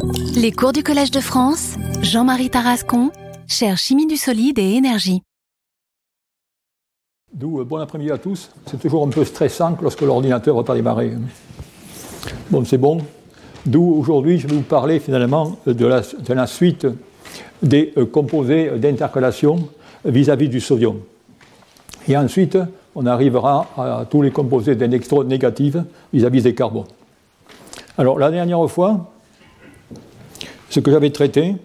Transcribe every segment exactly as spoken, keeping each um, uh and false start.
Les cours du Collège de France, Jean-Marie Tarascon, chaire chimie du solide et énergie. D'où bon après-midi à tous. C'est toujours un peu stressant lorsque l'ordinateur ne va pas démarrer. Bon, c'est bon. D'où aujourd'hui, je vais vous parler finalement de la, de la suite des euh, composés d'intercalation vis-à-vis du sodium. Et ensuite, on arrivera à tous les composés d'électrodes négatives vis-à-vis des carbones. Alors, la dernière fois, ce que j'avais traité,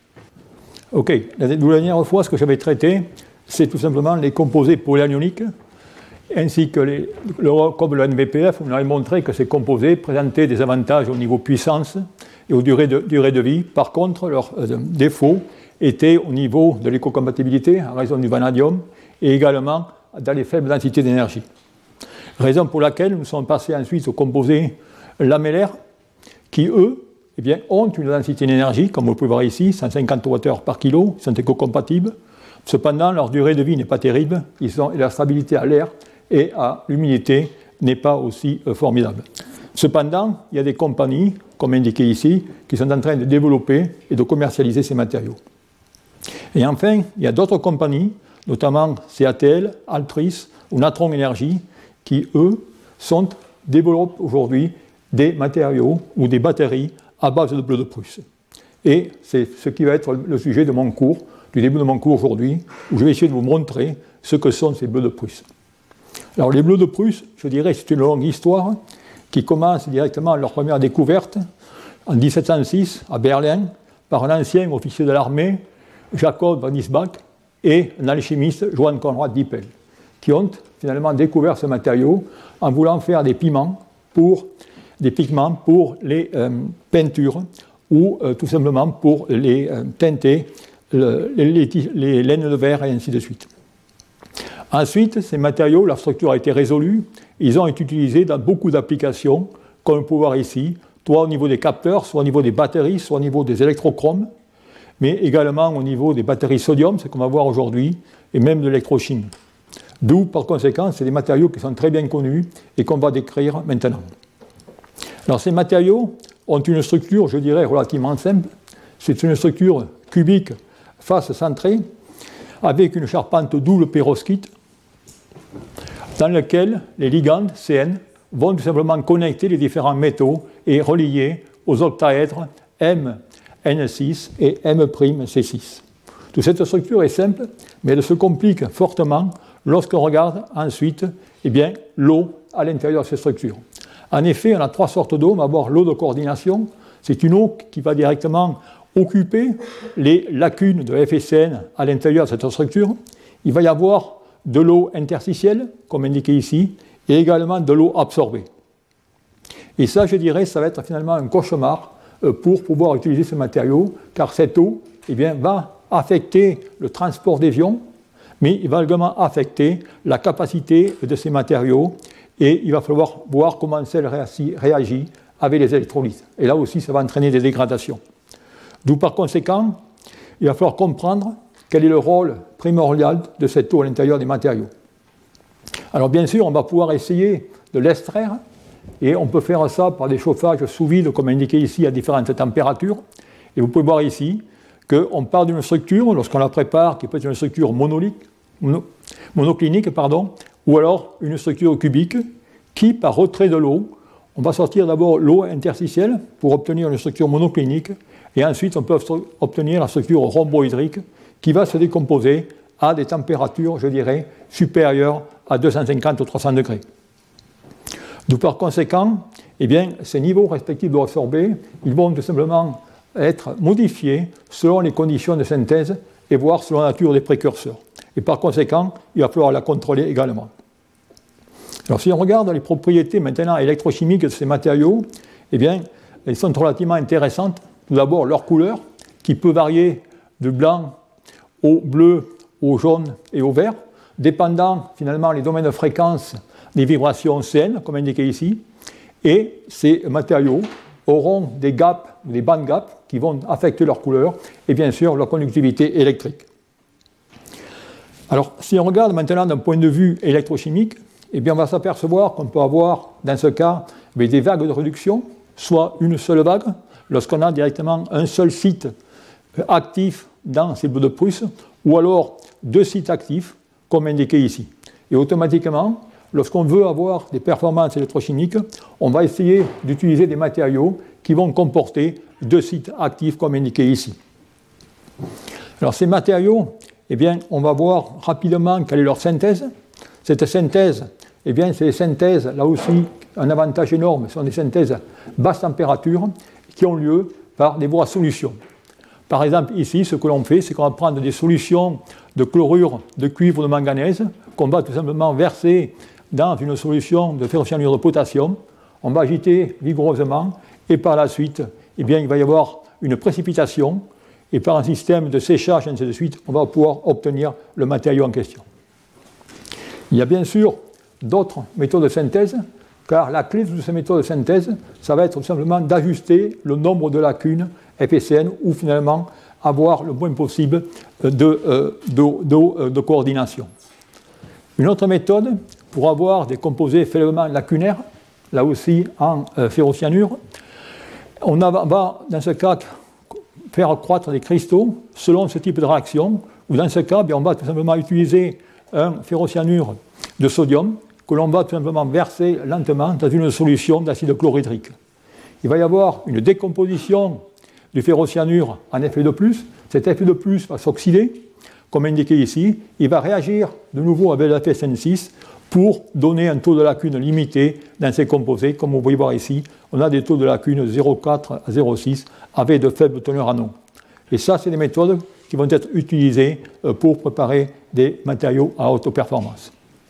ok, la, la dernière fois, ce que j'avais traité, c'est tout simplement les composés polyanioniques, ainsi que les, le, comme le N V P F, on avait montré que ces composés présentaient des avantages au niveau puissance et aux durées de, durée de vie. Par contre, leurs euh, défauts étaient au niveau de l'écocompatibilité, en raison du vanadium, et également dans les faibles densités d'énergie. Raison pour laquelle nous sommes passés ensuite aux composés lamellaires, qui, eux, eh bien, ont une densité d'énergie, comme vous pouvez voir ici, cent cinquante wattheures par kilo, ils sont éco-compatibles. Cependant, leur durée de vie n'est pas terrible, ils sont, et leur stabilité à l'air et à l'humidité n'est pas aussi euh, formidable. Cependant, il y a des compagnies, comme indiqué ici, qui sont en train de développer et de commercialiser ces matériaux. Et enfin, il y a d'autres compagnies, notamment C A T L, Altris ou Natron Energy, qui, eux, sont, développent aujourd'hui des matériaux ou des batteries à base de bleu de Prusse. Et c'est ce qui va être le sujet de mon cours, du début de mon cours aujourd'hui, où je vais essayer de vous montrer ce que sont ces bleus de Prusse. Alors les bleus de Prusse, je dirais, c'est une longue histoire qui commence directement à leur première découverte en dix-sept cent six à Berlin par un ancien officier de l'armée, Jacob von Isbach, et un alchimiste, Johann Conrad Dippel, qui ont finalement découvert ce matériau en voulant faire des pigments pour, des pigments pour les euh, peintures ou euh, tout simplement pour les euh, teinter le, les, les, les laines de verre et ainsi de suite. Ensuite, ces matériaux, leur structure a été résolue, ils ont été utilisés dans beaucoup d'applications, comme vous pouvez voir ici, soit au niveau des capteurs, soit au niveau des batteries, soit au niveau des électrochromes, mais également au niveau des batteries sodium, c'est qu'on va voir aujourd'hui, et même de l'électrochimie. D'où, par conséquent, c'est des matériaux qui sont très bien connus et qu'on va décrire maintenant. Alors, ces matériaux ont une structure, je dirais, relativement simple. C'est une structure cubique, face centrée, avec une charpente double perovskite, dans laquelle les ligands C N vont tout simplement connecter les différents métaux et relier aux octaèdres M N six et M' C six. Toute cette structure est simple, mais elle se complique fortement lorsqu'on regarde ensuite eh bien, l'eau à l'intérieur de ces structures. En effet, on a trois sortes d'eau. On va avoir l'eau de coordination. C'est une eau qui va directement occuper les lacunes de F et C N à l'intérieur de cette structure. Il va y avoir de l'eau interstitielle, comme indiqué ici, et également de l'eau absorbée. Et ça, je dirais, ça va être finalement un cauchemar pour pouvoir utiliser ce matériau, car cette eau eh bien, va affecter le transport des ions, mais il va également affecter la capacité de ces matériaux, et il va falloir voir comment celle réagit avec les électrolytes. Et là aussi, ça va entraîner des dégradations. D'où par conséquent, il va falloir comprendre quel est le rôle primordial de cette eau à l'intérieur des matériaux. Alors bien sûr, on va pouvoir essayer de l'extraire, et on peut faire ça par des chauffages sous vide, comme indiqué ici, à différentes températures. Et vous pouvez voir ici qu'on part d'une structure, lorsqu'on la prépare, qui peut être une structure monolique, mono, monoclinique, pardon, ou alors une structure cubique, qui, par retrait de l'eau, on va sortir d'abord l'eau interstitielle pour obtenir une structure monoclinique, et ensuite on peut obtenir la structure rhomboédrique qui va se décomposer à des températures, je dirais, supérieures à deux cent cinquante ou trois cents degrés. D'où par conséquent, eh bien, ces niveaux respectifs d'eau absorbée, ils vont tout simplement être modifiés selon les conditions de synthèse et voire selon la nature des précurseurs. Et par conséquent, il va falloir la contrôler également. Alors si on regarde les propriétés maintenant électrochimiques de ces matériaux, eh bien, elles sont relativement intéressantes. Tout d'abord, leur couleur, qui peut varier du blanc au bleu, au jaune et au vert, dépendant finalement les domaines de fréquence des vibrations C N, comme indiqué ici. Et ces matériaux auront des gaps, des band gaps, qui vont affecter leur couleur et bien sûr leur conductivité électrique. Alors, si on regarde maintenant d'un point de vue électrochimique, eh bien, on va s'apercevoir qu'on peut avoir, dans ce cas, des vagues de réduction, soit une seule vague, lorsqu'on a directement un seul site actif dans ces bleus de Prusse, ou alors deux sites actifs, comme indiqué ici. Et automatiquement, lorsqu'on veut avoir des performances électrochimiques, on va essayer d'utiliser des matériaux qui vont comporter deux sites actifs, comme indiqué ici. Alors ces matériaux, eh bien, on va voir rapidement quelle est leur synthèse. Cette synthèse, eh bien, c'est des synthèses, là aussi, un avantage énorme, ce sont des synthèses basse température qui ont lieu par des voies à solution. Par exemple, ici, ce que l'on fait, c'est qu'on va prendre des solutions de chlorure de cuivre ou de manganèse qu'on va tout simplement verser dans une solution de ferrocyanure de potassium. On va agiter vigoureusement et par la suite, eh bien, il va y avoir une précipitation et par un système de séchage, ainsi de suite, on va pouvoir obtenir le matériau en question. Il y a bien sûr d'autres méthodes de synthèse, car la clé de ces méthodes de synthèse, ça va être tout simplement d'ajuster le nombre de lacunes F E C N ou finalement avoir le moins possible de, euh, de, de, de coordination. Une autre méthode pour avoir des composés faiblement lacunaires, là aussi en euh, ferrocyanure, on va, va dans ce cas faire croître des cristaux selon ce type de réaction, ou dans ce cas, bien, on va tout simplement utiliser un ferrocyanure de sodium que l'on va tout simplement verser lentement dans une solution d'acide chlorhydrique. Il va y avoir une décomposition du ferrocyanure en F E deux plus. Cet F E deux plus va s'oxyder, comme indiqué ici. Il va réagir de nouveau avec le F S N six pour donner un taux de lacune limité dans ces composés. Comme vous pouvez voir ici, on a des taux de lacune zéro virgule quatre à zéro virgule six avec de faibles teneurs en eau. Et ça, c'est des méthodes qui vont être utilisées pour préparer des matériaux à haute performance.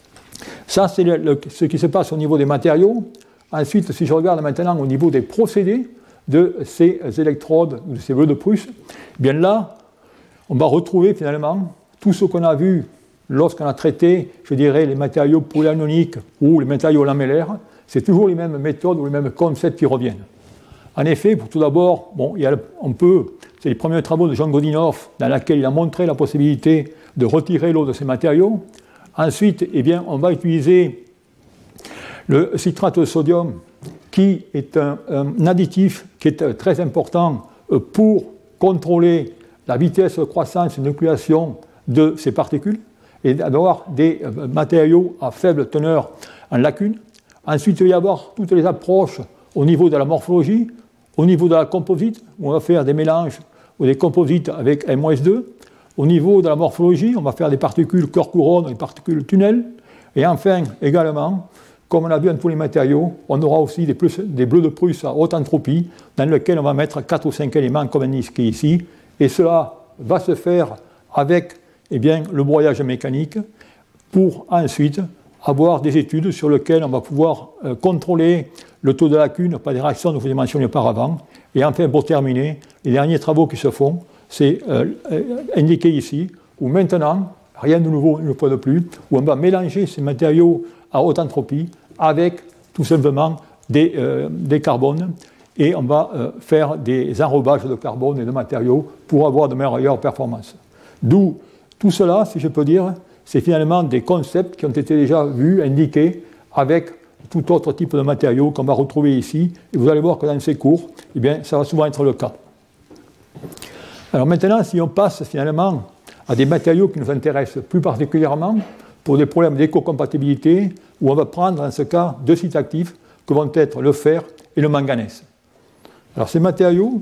Ça, c'est le, le, ce qui se passe au niveau des matériaux. Ensuite, si je regarde maintenant au niveau des procédés de ces électrodes, de ces bleus de Prusse, bien là, on va retrouver finalement tout ce qu'on a vu lorsqu'on a traité, je dirais, les matériaux polyanioniques ou les matériaux lamellaires. C'est toujours les mêmes méthodes ou les mêmes concepts qui reviennent. En effet, pour tout d'abord, bon, il y a le, on peut, c'est les premiers travaux de Jean Godinoff dans lesquels il a montré la possibilité de retirer l'eau de ces matériaux. Ensuite, eh bien, on va utiliser le citrate de sodium, qui est un, un additif qui est très important pour contrôler la vitesse de croissance et de nucléation de ces particules, et d'avoir des matériaux à faible teneur en lacune. Ensuite, il va y avoir toutes les approches au niveau de la morphologie, au niveau de la composite, où on va faire des mélanges ou des composites avec M O S deux. Au niveau de la morphologie, on va faire des particules cœur-couronne, des particules tunnels. Et enfin, également, comme on a vu dans tous les matériaux, on aura aussi des, plus, des bleus de Prusse à haute entropie, dans lesquels on va mettre quatre ou cinq éléments comme indiqué ici. Et cela va se faire avec eh bien, le broyage mécanique pour ensuite avoir des études sur lesquelles on va pouvoir euh, contrôler le taux de lacune par des réactions que je vous ai mentionnées auparavant. Et enfin, pour terminer, les derniers travaux qui se font, c'est euh, indiqué ici, où maintenant, rien de nouveau une fois de plus, où on va mélanger ces matériaux à haute entropie avec tout simplement des, euh, des carbones, et on va euh, faire des enrobages de carbone et de matériaux pour avoir de meilleures performances. D'où tout cela, si je peux dire, c'est finalement des concepts qui ont été déjà vus, indiqués, avec tout autre type de matériaux qu'on va retrouver ici, et vous allez voir que dans ces cours, eh bien, ça va souvent être le cas. Alors maintenant, si on passe finalement à des matériaux qui nous intéressent plus particulièrement pour des problèmes d'éco-compatibilité, où on va prendre dans ce cas deux sites actifs que vont être le fer et le manganèse. Alors ces matériaux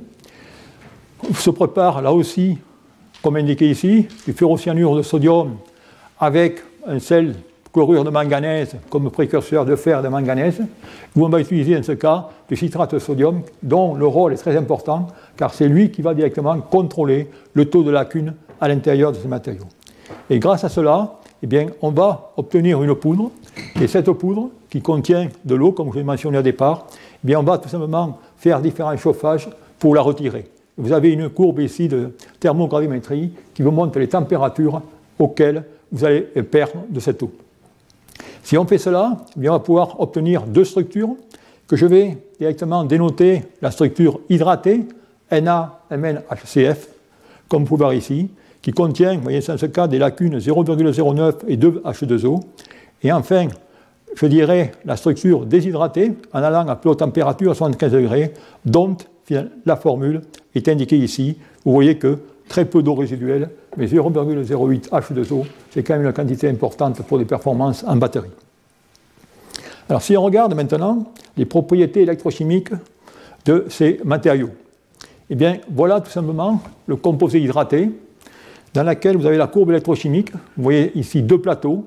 se préparent là aussi, comme indiqué ici, du ferrocyanure de sodium avec un sel chlorure de manganèse comme précurseur de fer de manganèse, où on va utiliser dans ce cas du citrate de sodium, dont le rôle est très important, car c'est lui qui va directement contrôler le taux de lacune à l'intérieur de ces matériaux. Et grâce à cela, eh bien, on va obtenir une poudre, et cette poudre, qui contient de l'eau, comme je l'ai mentionné au départ, eh bien, on va tout simplement faire différents chauffages pour la retirer. Vous avez une courbe ici de thermogravimétrie qui vous montre les températures auxquelles vous allez perdre de cette eau. Si on fait cela, eh bien, on va pouvoir obtenir deux structures que je vais directement dénoter la structure hydratée, Na M N H C F, comme vous pouvez voir ici, qui contient, vous voyez, dans ce cas, des lacunes zéro virgule zéro neuf et deux H deux O. Et enfin, je dirais la structure déshydratée, en allant à plus haute température, à soixante-quinze degrés, dont la formule est indiquée ici. Vous voyez que très peu d'eau résiduelle, mais zéro virgule zéro huit H deux O, c'est quand même une quantité importante pour les performances en batterie. Alors si on regarde maintenant les propriétés électrochimiques de ces matériaux, eh bien voilà tout simplement le composé hydraté dans lequel vous avez la courbe électrochimique. Vous voyez ici deux plateaux,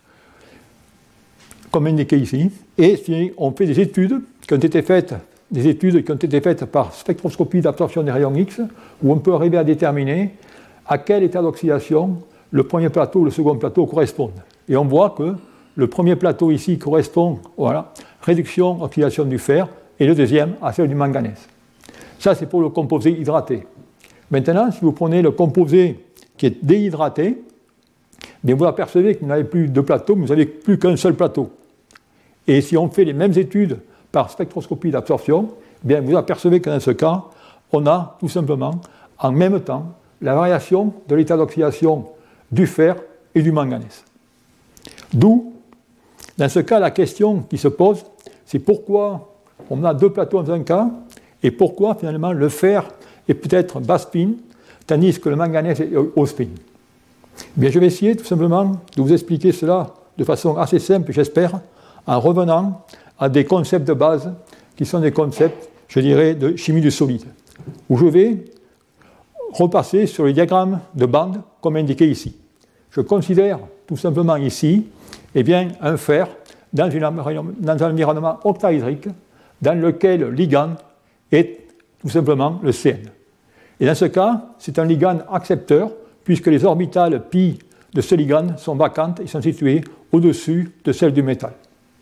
comme indiqué ici, et si on fait des études qui ont été faites, des études qui ont été faites par spectroscopie d'absorption des rayons X, où on peut arriver à déterminer à quel état d'oxydation le premier plateau ou le second plateau correspondent. Et on voit que le premier plateau ici correspond, voilà, réduction, oxydation du fer, et le deuxième à celle du manganèse. Ça, c'est pour le composé hydraté. Maintenant, si vous prenez le composé qui est déhydraté, bien vous apercevez que vous n'avez plus deux plateaux, mais vous n'avez plus qu'un seul plateau. Et si on fait les mêmes études par spectroscopie d'absorption, bien vous apercevez que dans ce cas, on a tout simplement, en même temps, la variation de l'état d'oxydation du fer et du manganèse. D'où, dans ce cas, la question qui se pose, c'est pourquoi on a deux plateaux dans un cas, et pourquoi finalement le fer est peut-être bas spin, tandis que le manganèse est haut spin. Bien, je vais essayer tout simplement de vous expliquer cela de façon assez simple, j'espère, en revenant à des concepts de base qui sont des concepts, je dirais, de chimie du solide, où je vais repasser sur les diagrammes de bande comme indiqué ici. Je considère tout simplement ici eh bien, un fer dans, une, dans un environnement octaédrique dans lequel le ligand est tout simplement le C N. Et dans ce cas, c'est un ligand accepteur puisque les orbitales pi de ce ligand sont vacantes et sont situées au-dessus de celles du métal.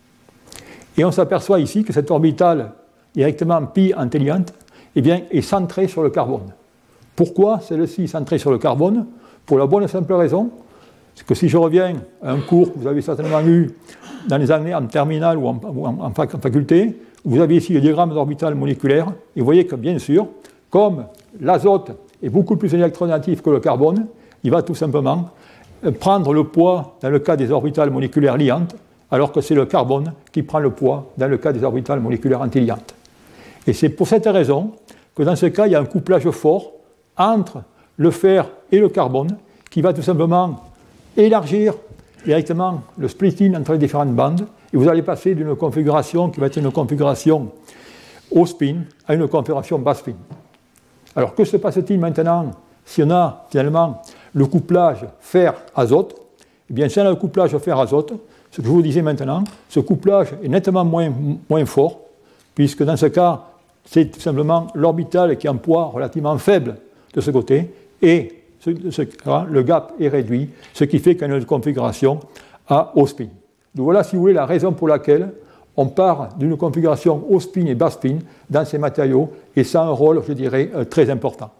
Et on s'aperçoit ici que cette orbitale directement pi entériante eh bien, est centrée sur le carbone. Pourquoi celle-ci est centrée sur le carbone? Pour la bonne et simple raison, c'est que si je reviens à un cours que vous avez certainement eu dans les années en terminale ou en, ou en, en faculté, vous avez ici le diagramme d'orbitales moléculaires, et vous voyez que bien sûr, comme l'azote est beaucoup plus électronégatif que le carbone, il va tout simplement prendre le poids dans le cas des orbitales moléculaires liantes, alors que c'est le carbone qui prend le poids dans le cas des orbitales moléculaires antiliantes. Et c'est pour cette raison que dans ce cas, il y a un couplage fort entre le fer et le carbone qui va tout simplement élargir directement le splitting entre les différentes bandes, et vous allez passer d'une configuration qui va être une configuration haut spin à une configuration bas spin. Alors que se passe-t-il maintenant si on a finalement le couplage fer-azote? Eh bien, si on a le couplage fer-azote, ce que je vous disais maintenant, ce couplage est nettement moins, moins fort, puisque dans ce cas, c'est tout simplement l'orbital qui a un poids relativement faible de ce côté, et ce, ce, le gap est réduit, ce qui fait qu'on a une configuration à haut spin. Donc voilà, si vous voulez, la raison pour laquelle on part d'une configuration haut spin et bas spin dans ces matériaux, et ça a un rôle, je dirais, très important.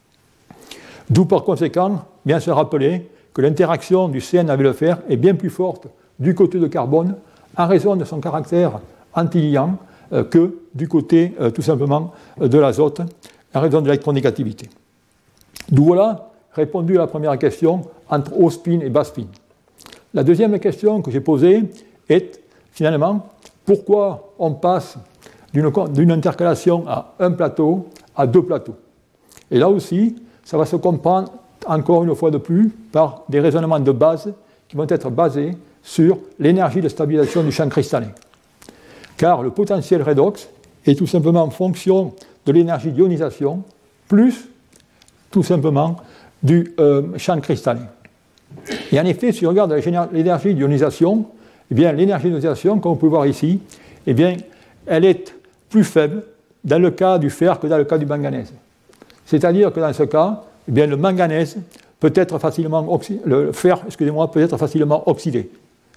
D'où par conséquent, bien se rappeler que l'interaction du C N avec le fer est bien plus forte du côté de carbone en raison de son caractère antiliant euh, que du côté euh, tout simplement euh, de l'azote en raison de l'électronégativité. D'où voilà répondu à la première question entre haut spin et bas spin. La deuxième question que j'ai posée est finalement pourquoi on passe d'une, d'une intercalation à un plateau à deux plateaux. Et là aussi, ça va se comprendre encore une fois de plus par des raisonnements de base qui vont être basés sur l'énergie de stabilisation du champ cristallin. Car le potentiel redox est tout simplement en fonction de l'énergie d'ionisation plus tout simplement du euh, champ cristallin. Et en effet, si on regarde l'énergie d'ionisation, eh bien, l'énergie d'ionisation, comme vous pouvez voir ici, eh bien, elle est plus faible dans le cas du fer que dans le cas du manganèse. C'est-à-dire que dans ce cas, eh bien, le manganèse peut être facilement oxy... le fer, excusez-moi, peut être facilement oxydé.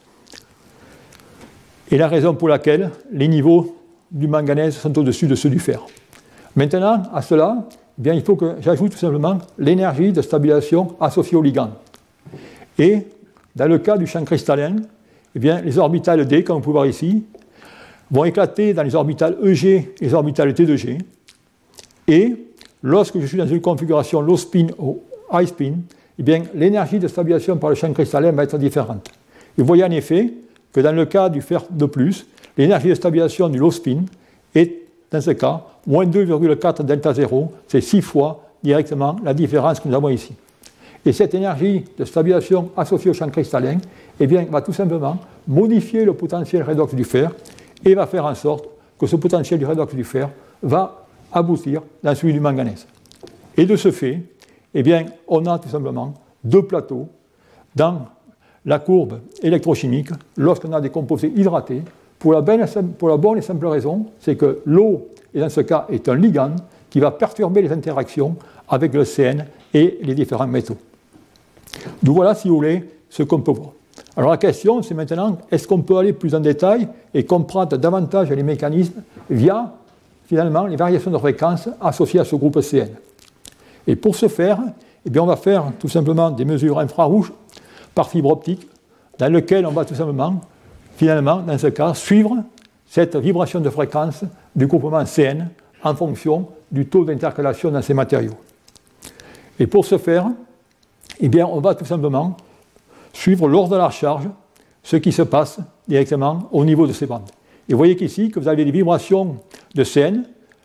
Et la raison pour laquelle les niveaux du manganèse sont au-dessus de ceux du fer. Maintenant, à cela, eh bien, il faut que j'ajoute tout simplement l'énergie de stabilisation associée au ligand. Et dans le cas du champ cristallin, eh bien, les orbitales D, comme vous pouvez voir ici, vont éclater dans les orbitales E G et les orbitales T deux G. Et lorsque je suis dans une configuration low spin ou high spin, eh bien, l'énergie de stabilisation par le champ cristallin va être différente. Et vous voyez en effet que dans le cas du fer de plus, l'énergie de stabilisation du low spin est dans ce cas, moins deux virgule quatre delta zéro, c'est six fois directement la différence que nous avons ici. Et cette énergie de stabilisation associée au champ cristallin, eh bien, va tout simplement modifier le potentiel redox du fer et va faire en sorte que ce potentiel du redox du fer va aboutir dans celui du manganèse. Et de ce fait, eh bien, on a tout simplement deux plateaux dans la courbe électrochimique lorsqu'on a des composés hydratés, pour la, bonne, pour la bonne et simple raison, c'est que l'eau, et dans ce cas, est un ligand qui va perturber les interactions avec le C N et les différents métaux. Donc voilà, si vous voulez, ce qu'on peut voir. Alors la question, c'est maintenant, est-ce qu'on peut aller plus en détail et comprendre davantage les mécanismes via, finalement, les variations de fréquence associées à ce groupe C N. Et pour ce faire, eh bien, on va faire tout simplement des mesures infrarouges par fibre optique, dans lesquelles on va tout simplement, finalement, dans ce cas, suivre cette vibration de fréquence du groupement C N en fonction du taux d'intercalation dans ces matériaux. Et pour ce faire, eh bien, on va tout simplement suivre lors de la charge ce qui se passe directement au niveau de ces bandes. Et vous voyez qu'ici, que vous avez des vibrations de C N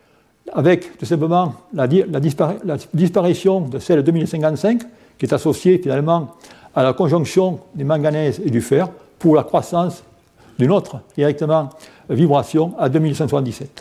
avec tout simplement la, la, dispari la disparition de celle de deux mille cinquante-cinq qui est associée finalement à la conjonction du manganèse et du fer pour la croissance d'une autre directement vibration à deux mille cent soixante-dix-sept.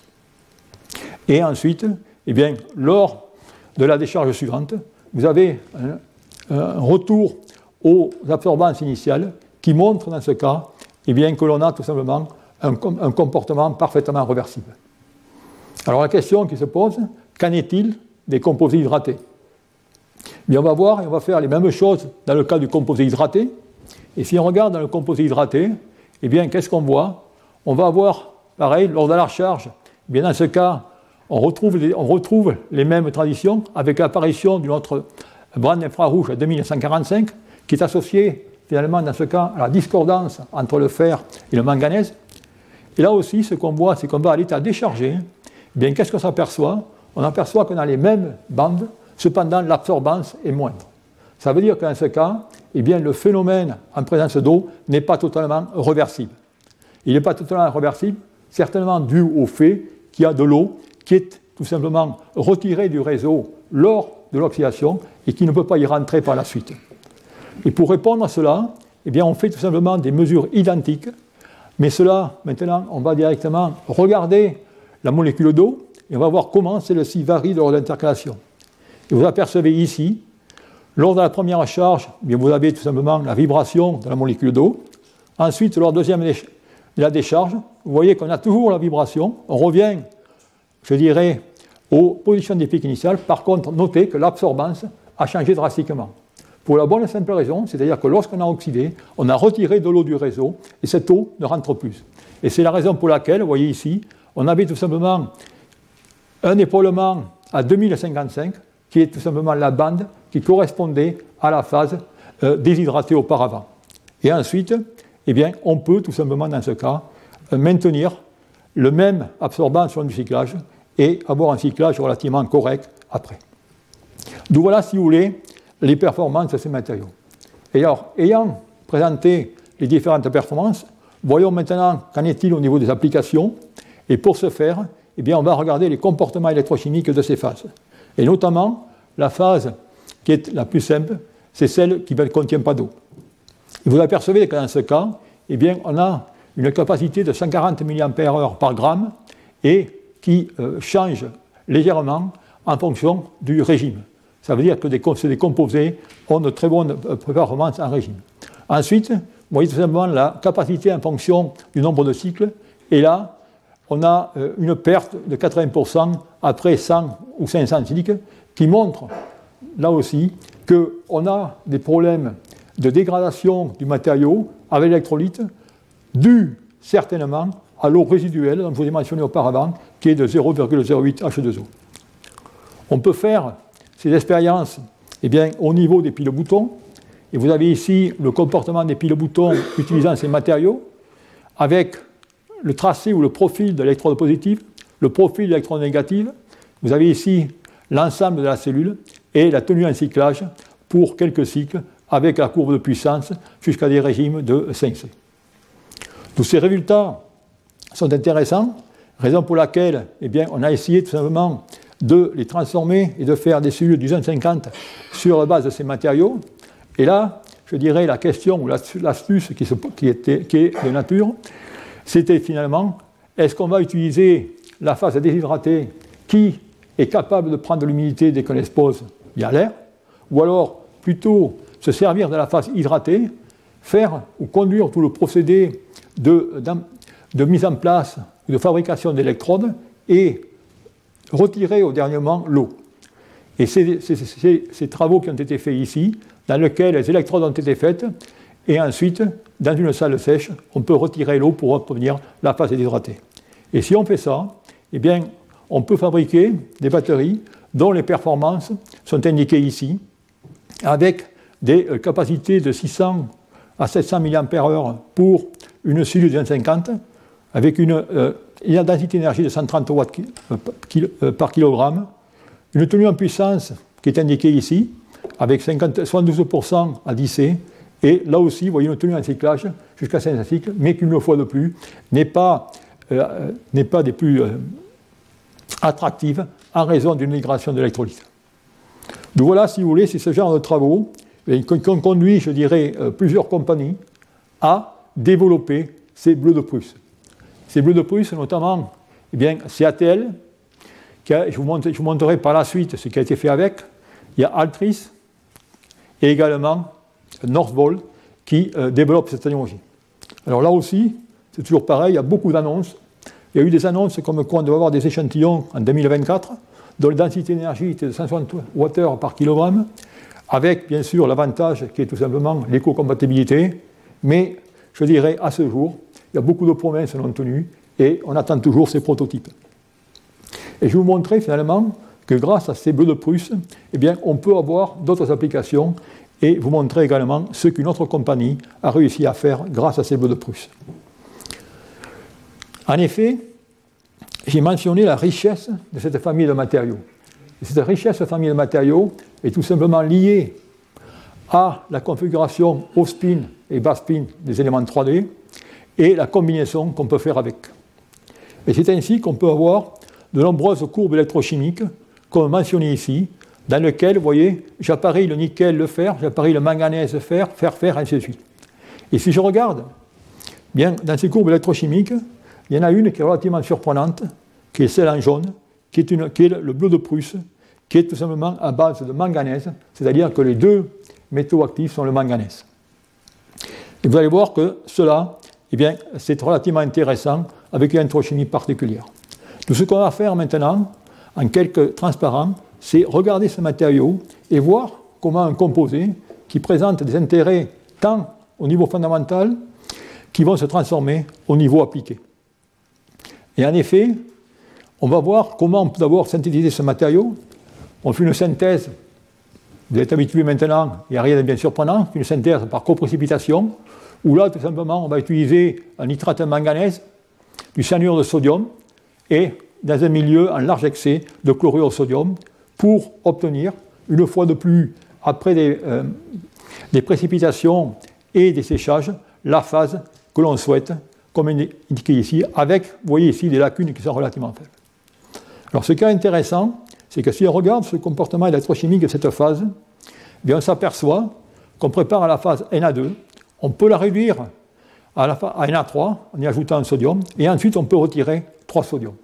Et ensuite, eh bien, lors de la décharge suivante, vous avez un, un retour aux absorbances initiales qui montre dans ce cas eh bien, que l'on a tout simplement un, un comportement parfaitement réversible. Alors la question qui se pose, qu'en est-il des composés hydratés? Bien, on va voir et on va faire les mêmes choses dans le cas du composé hydraté. Et si on regarde dans le composé hydraté, eh bien, qu'est-ce qu'on voit? On va avoir, pareil, lors de la recharge, eh bien, dans ce cas, on retrouve, les, on retrouve les mêmes traditions avec l'apparition d'une autre bande infrarouge à deux mille cent quarante-cinq qui est associée finalement dans ce cas à la discordance entre le fer et le manganèse. Et là aussi, ce qu'on voit, c'est qu'on va à l'état déchargé. Eh bien, qu'est-ce qu'on s'aperçoit? On aperçoit qu'on a les mêmes bandes, cependant l'absorbance est moindre. Ça veut dire que dans ce cas, eh bien, le phénomène en présence d'eau n'est pas totalement réversible. Il n'est pas totalement réversible, certainement dû au fait qu'il y a de l'eau qui est tout simplement retirée du réseau lors de l'oxydation et qui ne peut pas y rentrer par la suite. Et pour répondre à cela, eh bien, on fait tout simplement des mesures identiques, mais cela, maintenant, on va directement regarder la molécule d'eau et on va voir comment celle-ci varie lors de l'intercalation. Et vous apercevez ici, lors de la première charge, eh bien, vous avez tout simplement la vibration de la molécule d'eau. Ensuite, lors de la deuxième déch- de la décharge, vous voyez qu'on a toujours la vibration. On revient, je dirais, aux positions des pics initiales. Par contre, notez que l'absorbance a changé drastiquement. Pour la bonne et simple raison, c'est-à-dire que lorsqu'on a oxydé, on a retiré de l'eau du réseau et cette eau ne rentre plus. Et c'est la raison pour laquelle, vous voyez ici, on avait tout simplement un épaulement à deux mille cinquante-cinq qui est tout simplement la bande qui correspondait à la phase euh, déshydratée auparavant. Et ensuite, eh bien, on peut tout simplement dans ce cas euh, maintenir le même absorbant sur du cyclage et avoir un cyclage relativement correct après. Donc voilà, si vous voulez, les performances de ces matériaux. Et alors, ayant présenté les différentes performances, voyons maintenant qu'en est-il au niveau des applications. Et pour ce faire, eh bien, on va regarder les comportements électrochimiques de ces phases. Et notamment, la phase qui est la plus simple, c'est celle qui ne contient pas d'eau. Vous apercevez que dans ce cas, eh bien, on a une capacité de cent quarante milliampères heure par gramme et qui euh, change légèrement en fonction du régime. Ça veut dire que des, des composés ont de très bonnes performances en régime. Ensuite, vous voyez tout simplement la capacité en fonction du nombre de cycles. Et là, on a euh, une perte de quatre-vingts pour cent après cent ou cinq cents cycles qui montre, là aussi, qu'on a des problèmes de dégradation du matériau avec l'électrolyte dus certainement à l'eau résiduelle, dont je vous ai mentionné auparavant, qui est de zéro virgule zéro huit H deux O. On peut faire ces expériences eh bien, au niveau des piles-boutons. Et vous avez ici le comportement des piles-boutons utilisant ces matériaux, avec le tracé ou le profil de l'électrode positive, le profil de l'électrode négative. Vous avez ici l'ensemble de la cellule et la tenue en cyclage pour quelques cycles avec la courbe de puissance jusqu'à des régimes de cinq C. Tous ces résultats sont intéressants, raison pour laquelle eh bien, on a essayé tout simplement de les transformer et de faire des cellules du zone cinquante sur la base de ces matériaux. Et là, je dirais la question ou l'astuce qui, qui, était, qui est de nature, c'était finalement, est-ce qu'on va utiliser la phase déshydratée qui est capable de prendre de l'humidité dès qu'on l'expose via l'air, ou alors plutôt se servir de la phase hydratée, faire ou conduire tout le procédé de, de, de mise en place ou de fabrication d'électrodes et retirer au dernier moment l'eau. Et c'est ces travaux qui ont été faits ici, dans lesquels les électrodes ont été faites, et ensuite, dans une salle sèche, on peut retirer l'eau pour obtenir la phase déshydratée. Et si on fait ça, eh bien, on peut fabriquer des batteries dont les performances sont indiquées ici, avec des capacités de six cents à sept cents milliampères heure pour une cellule de cinquante, avec une, euh, une densité d'énergie de cent trente watts par kilogramme, une tenue en puissance qui est indiquée ici, avec cinquante, soixante-douze pour cent à dix C, et là aussi, vous voyez une tenue en cyclage jusqu'à cinq cents cycles, mais qu'une fois de plus, n'est pas, euh, n'est pas des plus euh, attractives en raison d'une migration de l'électrolyse. Donc voilà, si vous voulez, c'est ce genre de travaux qui ont conduit, je dirais, euh, plusieurs compagnies à développer ces bleus de Prusse. Ces bleus de Prusse, notamment, eh bien, c'est A T L, qui a, je, vous montre, je vous montrerai par la suite ce qui a été fait avec. Il y a Altris et également Northvolt qui euh, développe cette technologie. Alors là aussi, c'est toujours pareil, il y a beaucoup d'annonces. Il y a eu des annonces comme quoi on devait avoir des échantillons en deux mille vingt-quatre, dont la densité d'énergie était de cent soixante watts par kilogramme, avec bien sûr l'avantage qui est tout simplement l'éco-compatibilité, mais je dirais à ce jour, il y a beaucoup de promesses non tenues et on attend toujours ces prototypes. Et je vais vous montrer finalement que grâce à ces bleus de Prusse, eh bien, on peut avoir d'autres applications et vous montrer également ce qu'une autre compagnie a réussi à faire grâce à ces bleus de Prusse. En effet, j'ai mentionné la richesse de cette famille de matériaux. Et cette richesse de famille de matériaux est tout simplement liée à la configuration haut spin et bas spin des éléments trois D et la combinaison qu'on peut faire avec. Et c'est ainsi qu'on peut avoir de nombreuses courbes électrochimiques, comme mentionné ici, dans lesquelles, vous voyez, j'appareille le nickel, le fer, j'appareille le manganèse, fer, fer, fer, ainsi de suite. Et si je regarde, bien, dans ces courbes électrochimiques, il y en a une qui est relativement surprenante, qui est celle en jaune, qui est, une, qui est le bleu de Prusse, qui est tout simplement à base de manganèse, c'est-à-dire que les deux métaux actifs sont le manganèse. Et vous allez voir que cela, eh bien, c'est relativement intéressant avec une électrochimie particulière. Tout ce qu'on va faire maintenant, en quelques transparents, c'est regarder ce matériau et voir comment un composé qui présente des intérêts tant au niveau fondamental qui vont se transformer au niveau appliqué. Et en effet, on va voir comment on peut d'abord synthétiser ce matériau. On fait une synthèse, vous êtes habitué maintenant, il n'y a rien de bien surprenant, une synthèse par coprécipitation, où là, tout simplement, on va utiliser un nitrate de manganèse, du cyanure de sodium, et dans un milieu en large excès de chlorure de sodium, pour obtenir, une fois de plus, après des, euh, des précipitations et des séchages, la phase que l'on souhaite, comme indiqué ici, avec, vous voyez ici, des lacunes qui sont relativement faibles. Alors, ce qui est intéressant, c'est que si on regarde ce comportement électrochimique de cette phase, eh bien, on s'aperçoit qu'on prépare à la phase N A deux, on peut la réduire à, la à N A trois en y ajoutant un sodium, et ensuite on peut retirer trois sodiums.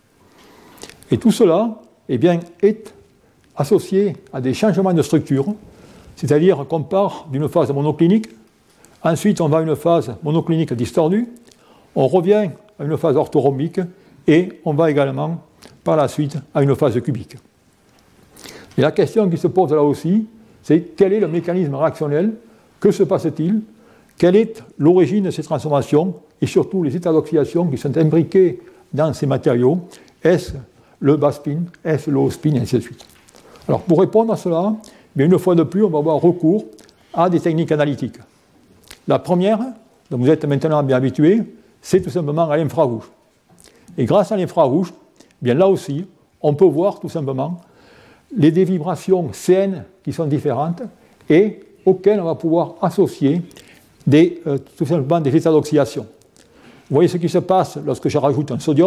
Et tout cela, eh bien, est associé à des changements de structure, c'est-à-dire qu'on part d'une phase monoclinique, ensuite on va à une phase monoclinique distordue, on revient à une phase orthorhombique, et on va également par la suite à une phase cubique. Et la question qui se pose là aussi, c'est quel est le mécanisme réactionnel? Que se passe-t-il? Quelle est l'origine de ces transformations? Et surtout les états d'oxydation qui sont imbriqués dans ces matériaux? Est-ce le bas spin? Est-ce le haut spin? Et ainsi de suite. Alors pour répondre à cela, bien une fois de plus, on va avoir recours à des techniques analytiques. La première, dont vous êtes maintenant bien habitués, c'est tout simplement à l'infrarouge. Et grâce à l'infrarouge, bien là aussi, on peut voir tout simplement les dévibrations C N qui sont différentes et auxquelles on va pouvoir associer des, euh, tout simplement des états d'oxydation. Vous voyez ce qui se passe lorsque je rajoute un sodium,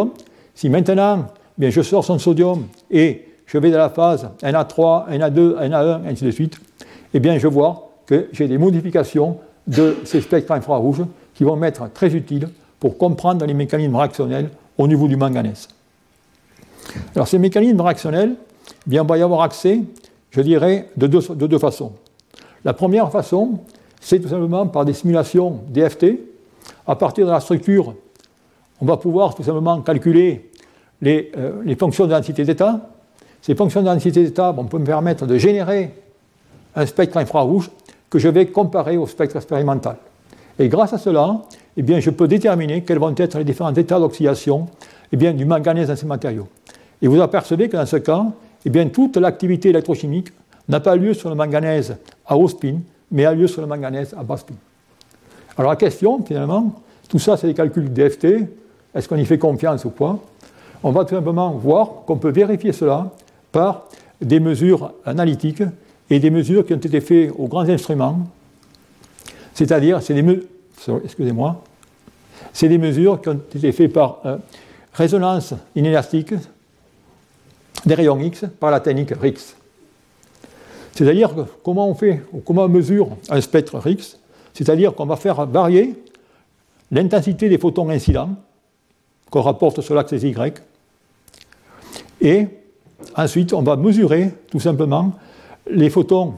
si maintenant eh bien, je sors son sodium et je vais dans la phase N A trois, N A deux, N A un, ainsi de suite, eh bien je vois que j'ai des modifications de ces spectres infrarouges qui vont m'être très utiles pour comprendre les mécanismes réactionnels au niveau du manganèse. Alors ces mécanismes réactionnels, eh bien, on va y avoir accès, je dirais, de deux, de deux façons. La première façon, c'est tout simplement par des simulations D F T. À partir de la structure, on va pouvoir tout simplement calculer les, euh, les fonctions de densité d'état. Ces fonctions de densité d'état vont me permettre de générer un spectre infrarouge que je vais comparer au spectre expérimental. Et grâce à cela, eh bien, je peux déterminer quels vont être les différents états d'oxydation eh bien, du manganèse dans ces matériaux. Et vous apercevez que dans ce cas, eh bien, toute l'activité électrochimique n'a pas lieu sur le manganèse à haut spin, mais a lieu sur le manganèse à bas spin. Alors la question, finalement, tout ça c'est des calculs D F T, est-ce qu'on y fait confiance ou pas? On va tout simplement voir qu'on peut vérifier cela par des mesures analytiques et des mesures qui ont été faites aux grands instruments, c'est-à-dire, c'est des, me... Excusez-moi, c'est des mesures qui ont été faites par euh, résonance inélastique des rayons X par la technique R I X. C'est-à-dire que comment on fait, ou comment on mesure un spectre R I X, c'est-à-dire qu'on va faire varier l'intensité des photons incidents qu'on rapporte sur l'axe Y, et ensuite on va mesurer tout simplement les photons,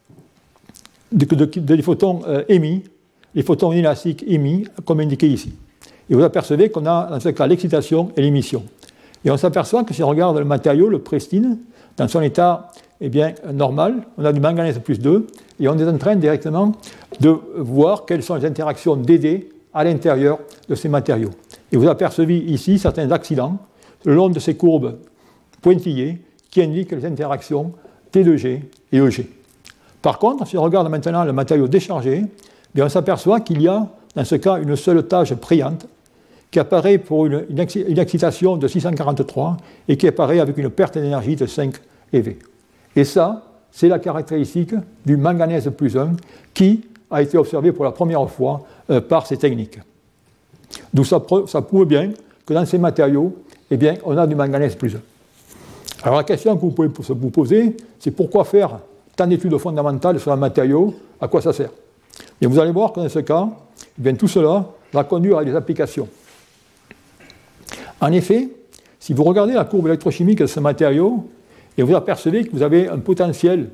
de, de, de, les photons euh, émis, les photons inélastiques émis, comme indiqué ici. Et vous apercevez qu'on a dans ce cas l'excitation et l'émission. Et on s'aperçoit que si on regarde le matériau, le pristine, dans son état eh bien, normal, on a du manganèse plus deux, et on est en train directement de voir quelles sont les interactions D D à l'intérieur de ces matériaux. Et vous apercevez ici certains accidents le long de ces courbes pointillées qui indiquent les interactions T deux G et E G. Par contre, si on regarde maintenant le matériau déchargé, eh bien, on s'aperçoit qu'il y a dans ce cas une seule tâche brillante qui apparaît pour une, une excitation de six cent quarante-trois et qui apparaît avec une perte d'énergie de cinq E V. Et ça, c'est la caractéristique du manganèse plus un qui a été observé pour la première fois euh, par ces techniques. Donc ça, ça prouve bien que dans ces matériaux, eh bien, on a du manganèse plus un. Alors la question que vous pouvez vous poser, c'est pourquoi faire tant d'études fondamentales sur un matériau, à quoi ça sert? Et vous allez voir que dans ce cas, eh bien, tout cela va conduire à des applications. En effet, si vous regardez la courbe électrochimique de ce matériau, et vous apercevez que vous avez un potentiel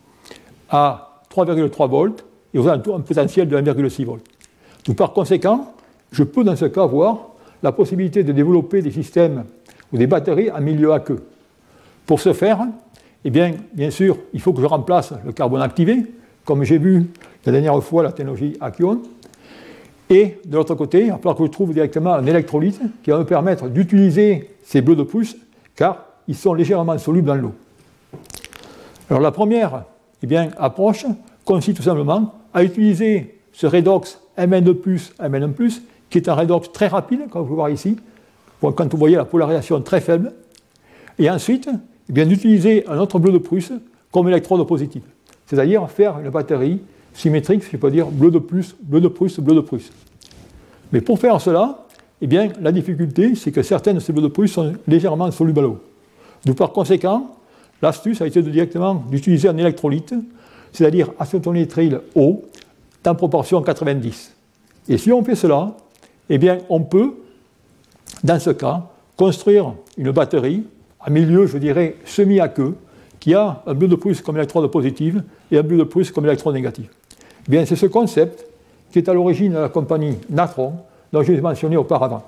à trois virgule trois volts, et vous avez un potentiel de un virgule six volts. Donc par conséquent, je peux dans ce cas voir la possibilité de développer des systèmes ou des batteries à milieu aqueux. Pour ce faire, eh bien, bien sûr, il faut que je remplace le carbone activé, comme j'ai vu la dernière fois la technologie Akion. Et de l'autre côté, il va falloir que je trouve directement un électrolyte qui va me permettre d'utiliser ces bleus de Prusse, car ils sont légèrement solubles dans l'eau. Alors la première eh bien, approche consiste tout simplement à utiliser ce redox M N deux plus, M N un plus, qui est un redox très rapide, comme vous pouvez voir ici, quand vous voyez la polarisation très faible, et ensuite eh bien, d'utiliser un autre bleu de Prusse comme électrode positive, c'est-à-dire faire une batterie symétrique, si je peux dire, bleu de plus, bleu de Prusse, bleu de Prusse. Mais pour faire cela, eh bien, la difficulté, c'est que certaines de ces bleus de Prusse sont légèrement solubles à l'eau. Donc par conséquent, l'astuce a été de directement d'utiliser un électrolyte, c'est-à-dire acétonitrile eau, en proportion quatre-vingt-dix. Et si on fait cela, eh bien, on peut, dans ce cas, construire une batterie à milieu, je dirais, semi-aqueux, qui a un bleu de Prusse comme électrode positive et un bleu de Prusse comme électrode négative. Eh bien, c'est ce concept qui est à l'origine de la compagnie Natron, dont je l'ai mentionné auparavant.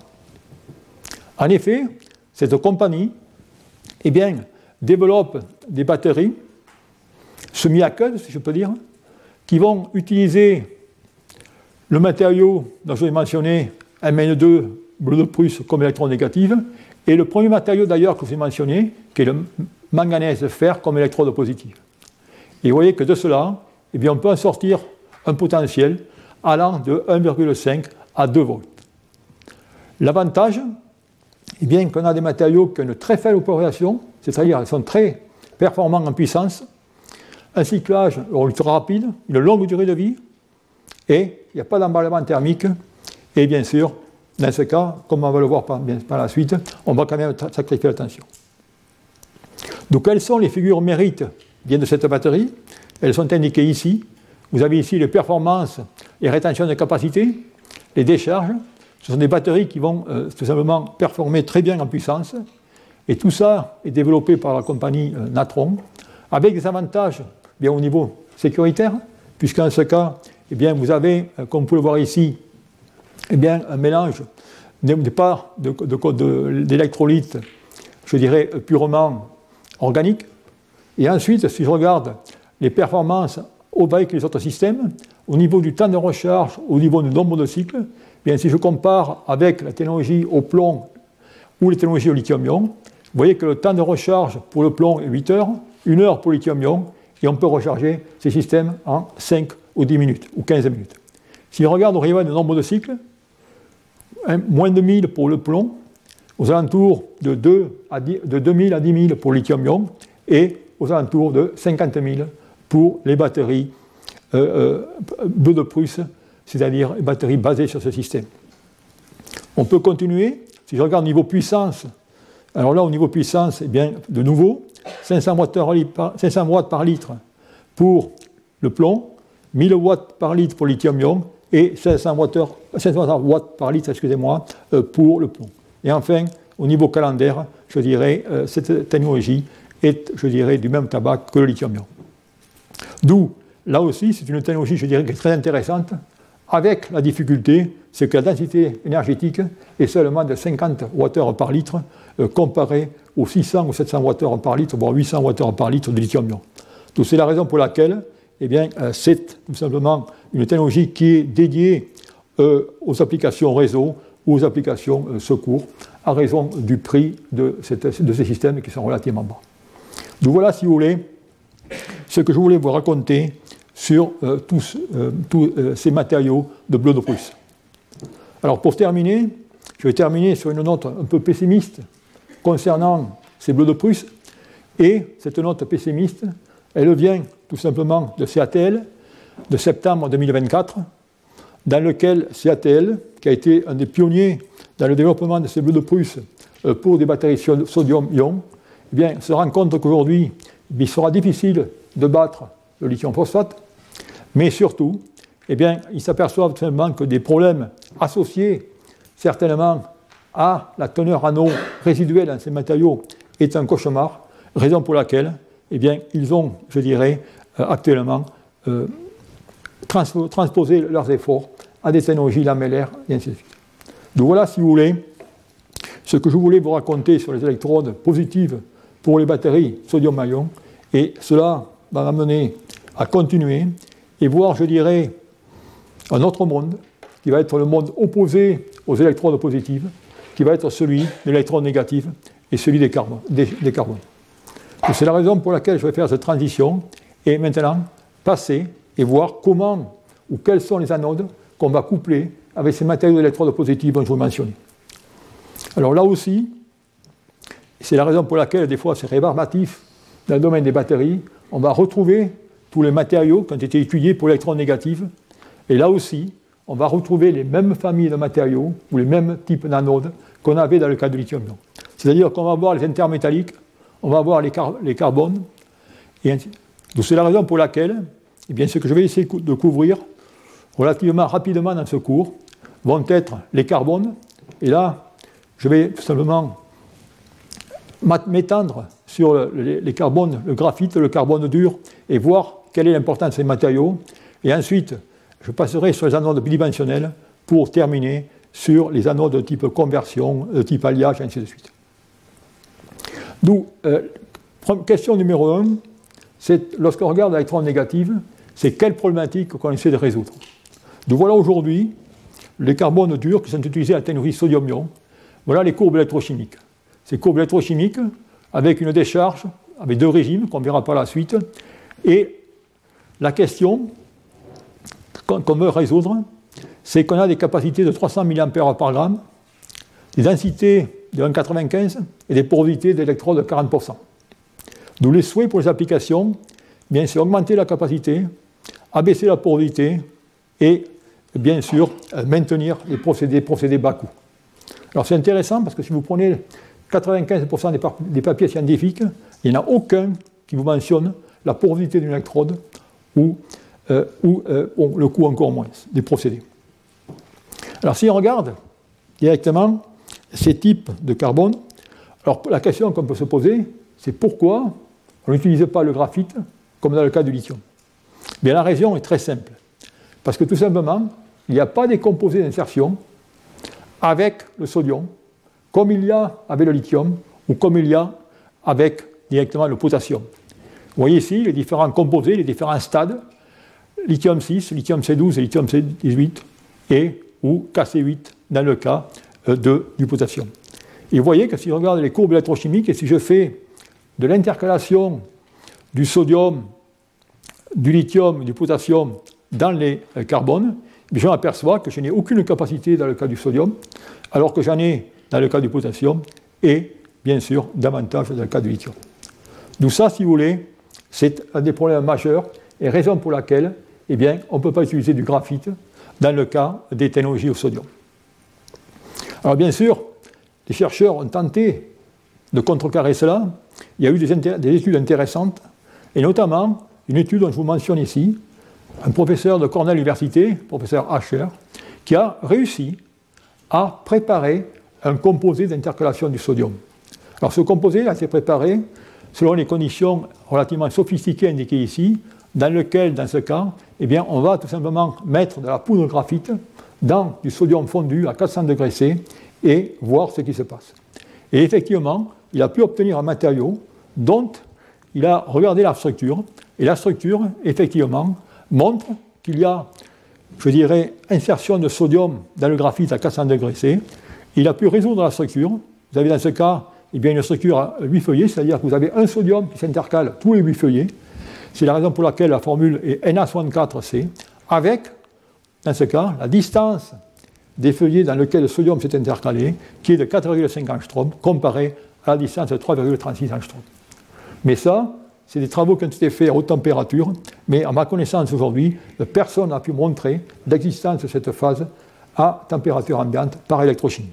En effet, cette compagnie eh bien, développe des batteries semi-aqueuses, si je peux dire, qui vont utiliser le matériau dont je l'ai mentionné, M N deux, bleu de Prusse comme électrode négative, et le premier matériau d'ailleurs que je vous ai mentionné, qui est le manganèse fer comme électrode positive. Et vous voyez que de cela, eh bien, on peut en sortir un potentiel allant de un virgule cinq à deux volts. L'avantage, eh bien, qu'on a des matériaux qui ont une très faible polarisation, c'est-à-dire qu'ils sont très performants en puissance, un cyclage ultra rapide, une longue durée de vie, et il n'y a pas d'emballement thermique, et bien sûr, dans ce cas, comme on va le voir par, bien, par la suite, on va quand même sacrifier la tension. Donc, quelles sont les figures mérites bien de cette batterie? Elles sont indiquées ici. Vous avez ici les performances et rétention de capacité, les décharges. Ce sont des batteries qui vont euh, tout simplement performer très bien en puissance. Et tout ça est développé par la compagnie euh, Natron, avec des avantages bien, au niveau sécuritaire, puisqu'en ce cas, eh bien, vous avez, euh, comme vous pouvez le voir ici, eh bien, un mélange de, de pas de, de, de, d'électrolytes, je dirais, purement organiques. Et ensuite, si je regarde les performances avec les autres systèmes, au niveau du temps de recharge, au niveau du nombre de cycles, bien, si je compare avec la technologie au plomb ou les technologies au lithium-ion, vous voyez que le temps de recharge pour le plomb est huit heures, une heure pour le lithium-ion, et on peut recharger ces systèmes en cinq ou dix minutes, ou quinze minutes. Si on regarde au niveau du nombre de cycles, hein, moins de mille pour le plomb, aux alentours de, deux à dix, de deux mille à dix mille pour le lithium-ion, et aux alentours de cinquante mille pour les batteries euh, euh, bleu de Prusse, c'est-à-dire les batteries basées sur ce système. On peut continuer. Si je regarde au niveau puissance, alors là, au niveau puissance, eh bien, de nouveau, cinq cents watts par litre pour le plomb, mille watts par litre pour le lithium-ion et cinq cents watts par litre, excusez-moi, pour le plomb. Et enfin, au niveau calendaire, je dirais, euh, cette technologie est, je dirais, du même tabac que le lithium-ion. D'où, là aussi, c'est une technologie, je dirais, qui est très intéressante, avec la difficulté, c'est que la densité énergétique est seulement de cinquante watts par litre, euh, comparée aux six cents ou sept cents watts par litre, voire huit cents watts par litre de lithium-ion. Donc c'est la raison pour laquelle, eh bien, euh, c'est tout simplement une technologie qui est dédiée euh, aux applications réseau ou aux applications euh, secours, à raison du prix de, cette, de ces systèmes qui sont relativement bas. Donc voilà, si vous voulez, ce que je voulais vous raconter sur euh, tous, euh, tous euh, ces matériaux de bleu de Prusse. Alors pour terminer, je vais terminer sur une note un peu pessimiste concernant ces bleus de Prusse. Et cette note pessimiste, elle vient tout simplement de C A T L, de septembre deux mille vingt-quatre, dans lequel C A T L, qui a été un des pionniers dans le développement de ces bleus de Prusse euh, pour des batteries sodium-ion, eh bien, se rend compte qu'aujourd'hui, il sera difficile de battre le lithium phosphate, mais surtout, eh bien, ils s'aperçoivent tout simplement que des problèmes associés certainement à la teneur en eau résiduelle dans ces matériaux est un cauchemar, raison pour laquelle eh bien, ils ont, je dirais, euh, actuellement euh, trans- transposé leurs efforts à des technologies lamellaires et ainsi de suite. Donc voilà, si vous voulez, ce que je voulais vous raconter sur les électrodes positives pour les batteries sodium-ion, et cela va m'amener à continuer et voir, je dirais, un autre monde, qui va être le monde opposé aux électrodes positives, qui va être celui de l'électrode négative et celui des, carbone, des, des carbones. Et c'est la raison pour laquelle je vais faire cette transition et maintenant passer et voir comment ou quelles sont les anodes qu'on va coupler avec ces matériaux d'électrodes positives dont je vous mentionnais. Alors là aussi, c'est la raison pour laquelle des fois c'est rébarbatif dans le domaine des batteries, on va retrouver tous les matériaux qui ont été étudiés pour l'électrode négative. Et là aussi, on va retrouver les mêmes familles de matériaux ou les mêmes types d'anodes qu'on avait dans le cas du lithium-ion. C'est-à-dire qu'on va avoir les intermétalliques, on va avoir les, car- les carbones, et ainsi. Donc c'est la raison pour laquelle, eh bien, ce que je vais essayer de couvrir relativement rapidement dans ce cours vont être les carbones. Et là, je vais tout simplement m'étendre sur le, les, les carbones, le graphite, le carbone dur, et voir quelle est l'importance de ces matériaux. Et ensuite, je passerai sur les anodes bidimensionnelles pour terminer sur les anodes de type conversion, de type alliage, et ainsi de suite. D'où, euh, question numéro un, c'est lorsqu'on regarde l'électron négative, c'est quelle problématique qu'on essaie de résoudre. Donc voilà aujourd'hui les carbones durs qui sont utilisés à la technologie sodium-ion. Voilà les courbes électrochimiques. Ces courbes électrochimiques avec une décharge, avec deux régimes qu'on verra par la suite. Et la question qu'on veut résoudre, c'est qu'on a des capacités de trois cents milliampères par gramme, des densités de un virgule quatre-vingt-quinze et des porosités d'électrodes de quarante pour cent. D'où les souhaits pour les applications, bien sûr, augmenter la capacité, abaisser la porosité et bien sûr maintenir les procédés, procédés bas coût. Alors c'est intéressant parce que si vous prenez quatre-vingt-quinze pour cent des, par- des papiers scientifiques, il n'y en a aucun qui vous mentionne la porosité d'une électrode ou, euh, ou euh, bon, le coût encore moins des procédés. Alors si on regarde directement ces types de carbone, alors la question qu'on peut se poser, c'est pourquoi on n'utilise pas le graphite comme dans le cas du lithium. Bien, la raison est très simple. Parce que tout simplement, il n'y a pas des composés d'insertion avec le sodium, comme il y a avec le lithium, ou comme il y a avec directement le potassium. Vous voyez ici les différents composés, les différents stades, lithium six, lithium C douze et lithium C dix-huit, et ou K C huit dans le cas euh, de, du potassium. Et vous voyez que si je regarde les courbes électrochimiques, et si je fais de l'intercalation du sodium, du lithium, du potassium dans les euh, carbones, je m'aperçois que je n'ai aucune capacité dans le cas du sodium, alors que j'en ai dans le cas du potassium, et bien sûr davantage dans le cas du lithium. D'où ça, si vous voulez, c'est un des problèmes majeurs, et raison pour laquelle eh bien, on ne peut pas utiliser du graphite dans le cas des technologies au sodium. Alors bien sûr, les chercheurs ont tenté de contrecarrer cela. Il y a eu des, intér- des études intéressantes, et notamment une étude dont je vous mentionne ici, un professeur de Cornell University, professeur Asher, qui a réussi à préparer un composé d'intercalation du sodium. Alors ce composé a été préparé selon les conditions relativement sophistiquées indiquées ici, dans lequel, dans ce cas, eh bien, on va tout simplement mettre de la poudre de graphite dans du sodium fondu à quatre cents degrés C et voir ce qui se passe. Et effectivement, il a pu obtenir un matériau dont il a regardé la structure, et la structure, effectivement, montre qu'il y a, je dirais, insertion de sodium dans le graphite à quatre cents degrés C. Il a pu résoudre la structure. Vous avez dans ce cas eh bien, une structure à huit feuillets, c'est-à-dire que vous avez un sodium qui s'intercale tous les huit feuillets. C'est la raison pour laquelle la formule est N A soixante-quatre C, avec, dans ce cas, la distance des feuillets dans lesquels le sodium s'est intercalé, qui est de quatre virgule cinq angstroms, comparée à la distance de trois virgule trente-six angstroms. Mais ça, c'est des travaux qui ont été faits à haute température, mais à ma connaissance aujourd'hui, personne n'a pu montrer l'existence de cette phase à température ambiante par électrochimie.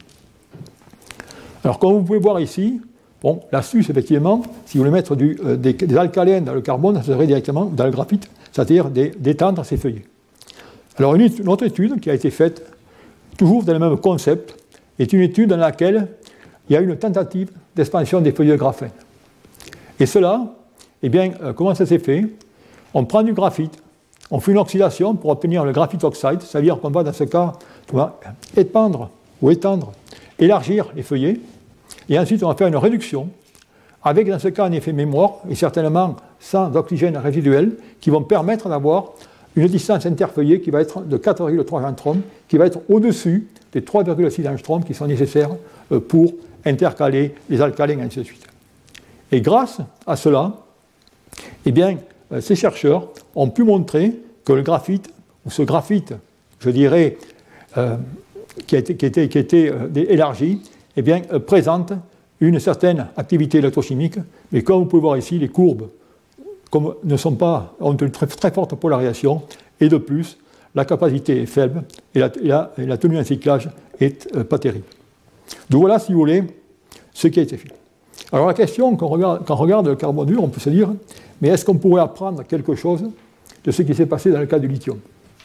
Alors, comme vous pouvez voir ici, bon, l'astuce, effectivement, si vous voulez mettre du, euh, des, des alcalènes dans le carbone, ça serait directement dans le graphite, c'est-à-dire des, d'étendre ces feuillets. Alors, une, une autre étude qui a été faite, toujours dans le même concept, est une étude dans laquelle il y a une tentative d'expansion des feuillets de graphène. Et cela, eh bien, euh, comment ça s'est fait? On prend du graphite, on fait une oxydation pour obtenir le graphite oxide, c'est-à-dire qu'on va, dans ce cas, épandre ou étendre, élargir les feuillets, et ensuite on va faire une réduction, avec, dans ce cas, un effet mémoire, et certainement sans oxygène résiduel, qui vont permettre d'avoir une distance interfeuillée qui va être de quatre virgule trois angstroms, qui va être au-dessus des trois virgule six angstroms qui sont nécessaires pour intercaler les alcalins, et ainsi de suite. Et grâce à cela, eh bien, ces chercheurs ont pu montrer que le graphite, ou ce graphite, je dirais, euh, qui a été, qui a été, qui a été euh, élargi, eh bien, euh, présente une certaine activité électrochimique, mais comme vous pouvez voir ici, les courbes comme, ne sont pas, ont une très, très forte polarisation, et de plus, la capacité est faible, et la, et la, et la tenue en cyclage est euh, pas terrible. Donc voilà, si vous voulez, ce qui a été fait. Alors la question, quand on regarde, quand on regarde le carbone dur, on peut se dire, mais est-ce qu'on pourrait apprendre quelque chose de ce qui s'est passé dans le cas du lithium?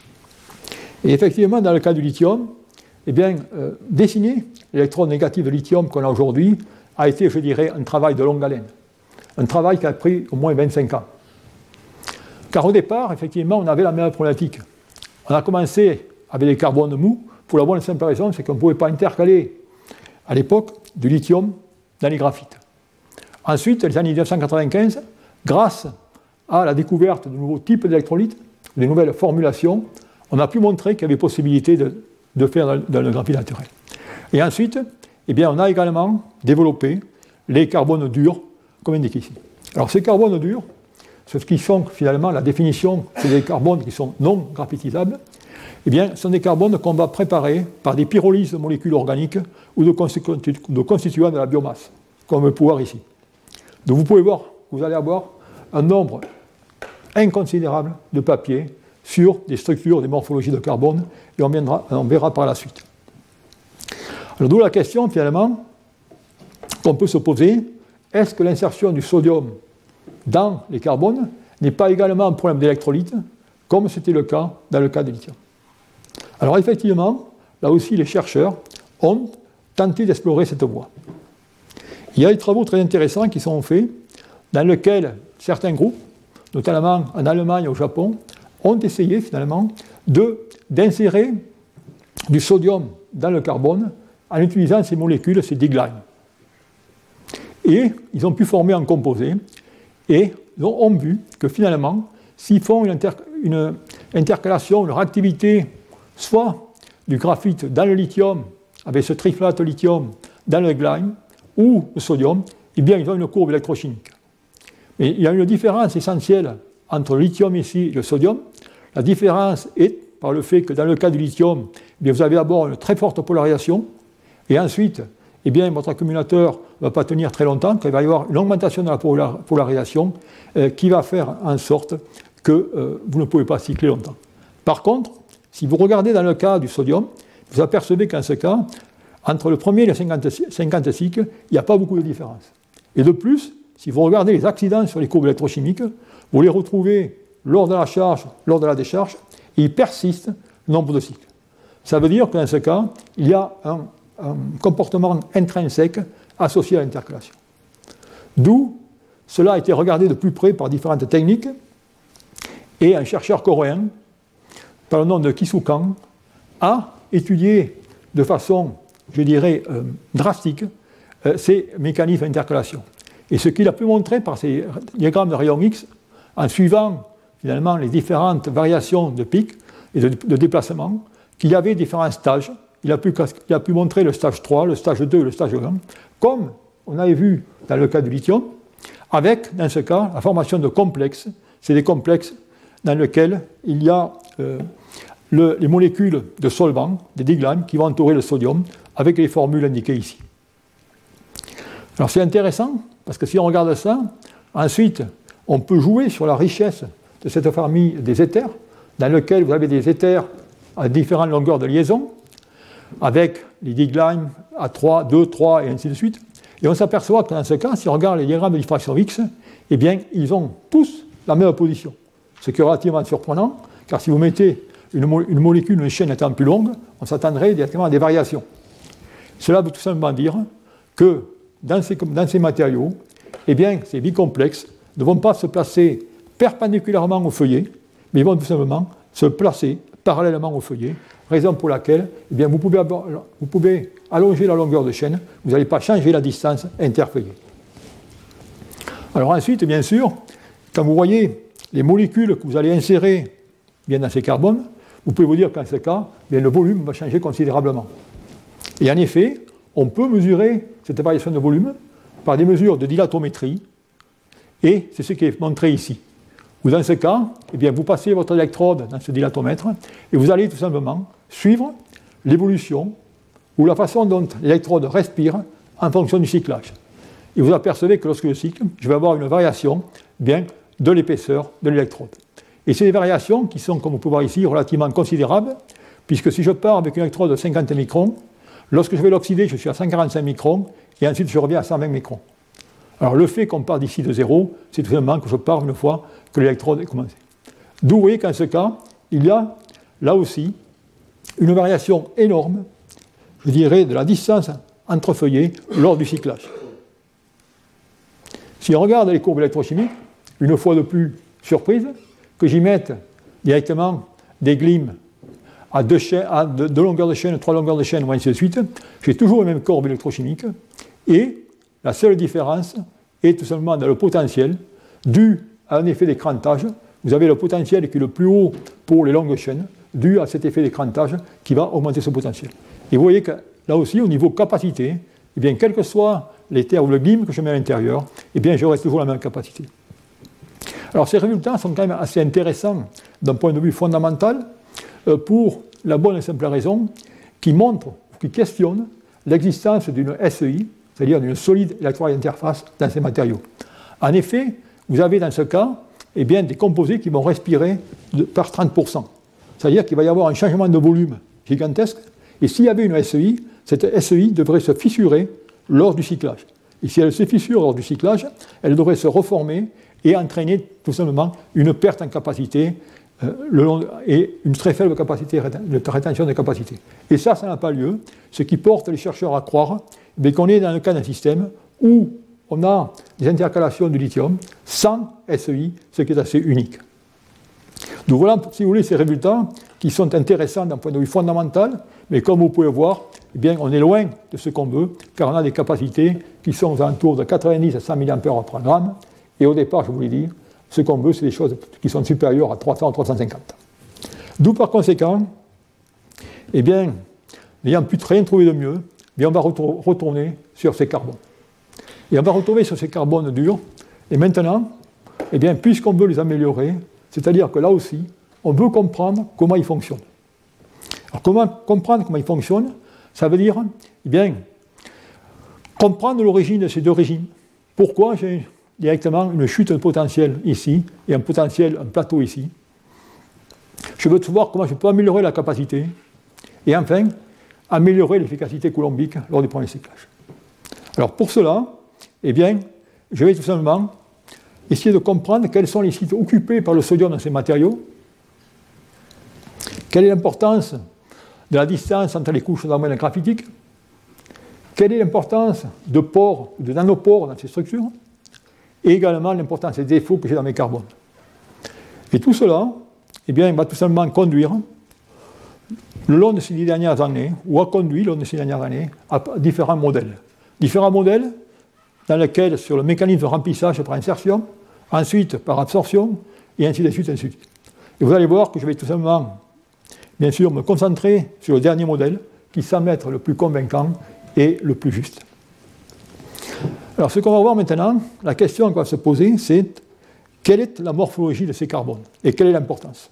Et effectivement, dans le cas du lithium, eh bien, euh, dessiner l'électrode négative de lithium qu'on a aujourd'hui a été, je dirais, un travail de longue haleine. Un travail qui a pris au moins vingt-cinq ans. Car au départ, effectivement, on avait la même problématique. On a commencé avec des carbones mous, pour la bonne et simple raison, c'est qu'on ne pouvait pas intercaler, à l'époque, du lithium dans les graphites. Ensuite, les années mille neuf cent quatre-vingt-quinze, grâce à la découverte de nouveaux types d'électrolytes, de nouvelles formulations, on a pu montrer qu'il y avait possibilité de, de faire dans, dans le graphite naturel. Et ensuite, eh bien, on a également développé les carbones durs, comme indiqué ici. Alors, ces carbones durs, ce qui sont finalement la définition, c'est des carbones qui sont non graphitisables, eh bien, ce sont des carbones qu'on va préparer par des pyrolyses de molécules organiques ou de, constitu- de constituants de la biomasse, comme le pouvoir ici. Donc, vous pouvez voir, vous allez avoir un nombre inconsidérable de papiers sur des structures, des morphologies de carbone, et on, viendra, on verra par la suite. Alors d'où la question, finalement, qu'on peut se poser, est-ce que l'insertion du sodium dans les carbones n'est pas également un problème d'électrolyte, comme c'était le cas dans le cas du lithium? Alors effectivement, là aussi les chercheurs ont tenté d'explorer cette voie. Il y a des travaux très intéressants qui sont faits, dans lesquels certains groupes, notamment en Allemagne et au Japon, ont essayé finalement de, d'insérer du sodium dans le carbone en utilisant ces molécules, ces D-glymes. Et ils ont pu former un composé et ils ont vu que finalement, s'ils font une, inter, une intercalation, une réactivité, soit du graphite dans le lithium, avec ce triflate lithium dans le glyme, ou le sodium, eh bien ils ont une courbe électrochimique. Mais il y a une différence essentielle entre le lithium ici et le sodium. La différence est par le fait que dans le cas du lithium, eh bien, vous avez d'abord une très forte polarisation, et ensuite, eh bien, votre accumulateur ne va pas tenir très longtemps, car il va y avoir une augmentation de la polar- polarisation euh, qui va faire en sorte que euh, vous ne pouvez pas cycler longtemps. Par contre, si vous regardez dans le cas du sodium, vous apercevez qu'en ce cas, entre le premier et le cinquante, cinquante cycles, il n'y a pas beaucoup de différence. Et de plus, si vous regardez les accidents sur les courbes électrochimiques, vous les retrouvez lors de la charge, lors de la décharge, et ils persistent le nombre de cycles. Ça veut dire que dans ce cas, il y a un, un comportement intrinsèque associé à l'intercalation. D'où cela a été regardé de plus près par différentes techniques, et un chercheur coréen, par le nom de Kisukan, a étudié de façon, je dirais, euh, drastique euh, ces mécanismes d'intercalation. Et ce qu'il a pu montrer par ces diagrammes de rayons X, en suivant finalement les différentes variations de pic et de, de déplacement, qu'il y avait différents stages. Il a, pu, il a pu montrer le stage trois, le stage deux, le stage un, comme on avait vu dans le cas du lithium, avec, dans ce cas, la formation de complexes. C'est des complexes dans lesquels il y a euh, le, les molécules de solvant, des D-glymes, qui vont entourer le sodium, avec les formules indiquées ici. Alors c'est intéressant, parce que si on regarde ça, ensuite, on peut jouer sur la richesse de cette famille des éthers, dans lequel vous avez des éthers à différentes longueurs de liaison, avec les D-glymes à trois, deux, trois, et ainsi de suite. Et on s'aperçoit que dans ce cas, si on regarde les diagrammes de diffraction X, eh bien, ils ont tous la même position. Ce qui est relativement surprenant, car si vous mettez une, mo- une molécule, une chaîne étant plus longue, on s'attendrait directement à des variations. Cela veut tout simplement dire que dans ces, dans ces matériaux, eh bien, ces bicomplexes ne vont pas se placer perpendiculairement au feuillet, mais ils vont tout simplement se placer parallèlement au feuillet, raison pour laquelle eh bien, vous, pouvez avoir, vous pouvez allonger la longueur de chaîne, vous n'allez pas changer la distance interfeuillée. Alors ensuite, bien sûr, quand vous voyez les molécules que vous allez insérer bien dans ces carbones, vous pouvez vous dire qu'en ce cas, bien, le volume va changer considérablement. Et en effet, on peut mesurer cette variation de volume par des mesures de dilatométrie, et c'est ce qui est montré ici. Ou dans ce cas, eh bien, vous passez votre électrode dans ce dilatomètre, et vous allez tout simplement suivre l'évolution ou la façon dont l'électrode respire en fonction du cyclage. Et vous apercevez que lorsque je cycle, je vais avoir une variation eh bien, de l'épaisseur de l'électrode. Et c'est des variations qui sont, comme vous pouvez voir ici, relativement considérables, puisque si je pars avec une électrode de cinquante microns, lorsque je vais l'oxyder, je suis à cent quarante-cinq microns, et ensuite je reviens à cent vingt microns. Alors le fait qu'on part d'ici de zéro, c'est tout simplement que je pars une fois que l'électrode est commencée. D'où vous voyez qu'en ce cas, il y a là aussi une variation énorme, je dirais, de la distance entre feuillets lors du cyclage. Si on regarde les courbes électrochimiques, une fois de plus, surprise, que j'y mette directement des glimes à deux, chaînes, à deux, deux longueurs de chaîne, trois longueurs de chaîne, ou ainsi de suite, j'ai toujours les mêmes courbes électrochimiques, et la seule différence est tout simplement dans le potentiel, dû à un effet d'écrantage. Vous avez le potentiel qui est le plus haut pour les longues chaînes, dû à cet effet d'écrantage qui va augmenter ce potentiel. Et vous voyez que là aussi, au niveau capacité, eh bien, quel que soit l'éther ou le glyme que je mets à l'intérieur, eh bien, j'aurai toujours la même capacité. Alors ces résultats sont quand même assez intéressants d'un point de vue fondamental, euh, pour la bonne et simple raison qui montre, qui questionne l'existence d'une S E I, c'est-à-dire d'une solide électrolyte interface dans ces matériaux. En effet, vous avez dans ce cas eh bien, des composés qui vont respirer de, par trente pour cent. C'est-à-dire qu'il va y avoir un changement de volume gigantesque, et s'il y avait une S E I, cette S E I devrait se fissurer lors du cyclage. Et si elle se fissure lors du cyclage, elle devrait se reformer et entraîner tout simplement une perte en capacité euh, le long, et une très faible capacité de rétention de capacité. Et ça, ça n'a pas lieu, ce qui porte les chercheurs à croire mais qu'on est dans le cas d'un système où on a des intercalations du lithium sans S E I, ce qui est assez unique. Donc voilà, si vous voulez, ces résultats qui sont intéressants d'un point de vue fondamental, mais comme vous pouvez voir, eh bien, on est loin de ce qu'on veut, car on a des capacités qui sont aux alentours de quatre-vingt-dix à cent milliampères par gramme, et au départ, je vous l'ai dit, ce qu'on veut, c'est des choses qui sont supérieures à trois cents à trois cent cinquante. D'où par conséquent, eh bien, n'ayant pu rien trouver de mieux, eh bien, on va retourner sur ces carbones. Et on va retourner sur ces carbones durs, et maintenant, eh bien, puisqu'on veut les améliorer, c'est-à-dire que là aussi, on veut comprendre comment ils fonctionnent. Alors, comment comprendre comment ils fonctionnent? Ça veut dire, eh bien, comprendre l'origine de ces deux régimes. Pourquoi j'ai directement une chute de potentiel ici et un potentiel, un plateau ici. Je veux savoir comment je peux améliorer la capacité et enfin améliorer l'efficacité coulombique lors du premier cyclage. Alors pour cela, eh bien, je vais tout simplement essayer de comprendre quels sont les sites occupés par le sodium dans ces matériaux, quelle est l'importance de la distance entre les couches d'amène graphitique, quelle est l'importance de pores, de nanopores dans ces structures, et également l'importance des défauts que j'ai dans mes carbones. Et tout cela, eh bien, va tout simplement conduire, le long de ces dix dernières années, ou a conduit, le long de ces dernières années, à différents modèles. Différents modèles dans lesquels, sur le mécanisme de remplissage par insertion, ensuite par absorption, et ainsi de suite, ainsi de suite. Et vous allez voir que je vais tout simplement, bien sûr, me concentrer sur le dernier modèle, qui semble être le plus convaincant et le plus juste. Alors, ce qu'on va voir maintenant, la question qu'on va se poser, c'est quelle est la morphologie de ces carbones et quelle est l'importance.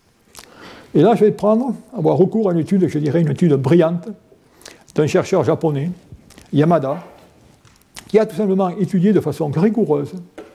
Et là, je vais prendre, avoir recours à une étude, je dirais une étude brillante, d'un chercheur japonais, Yamada, qui a tout simplement étudié de façon rigoureuse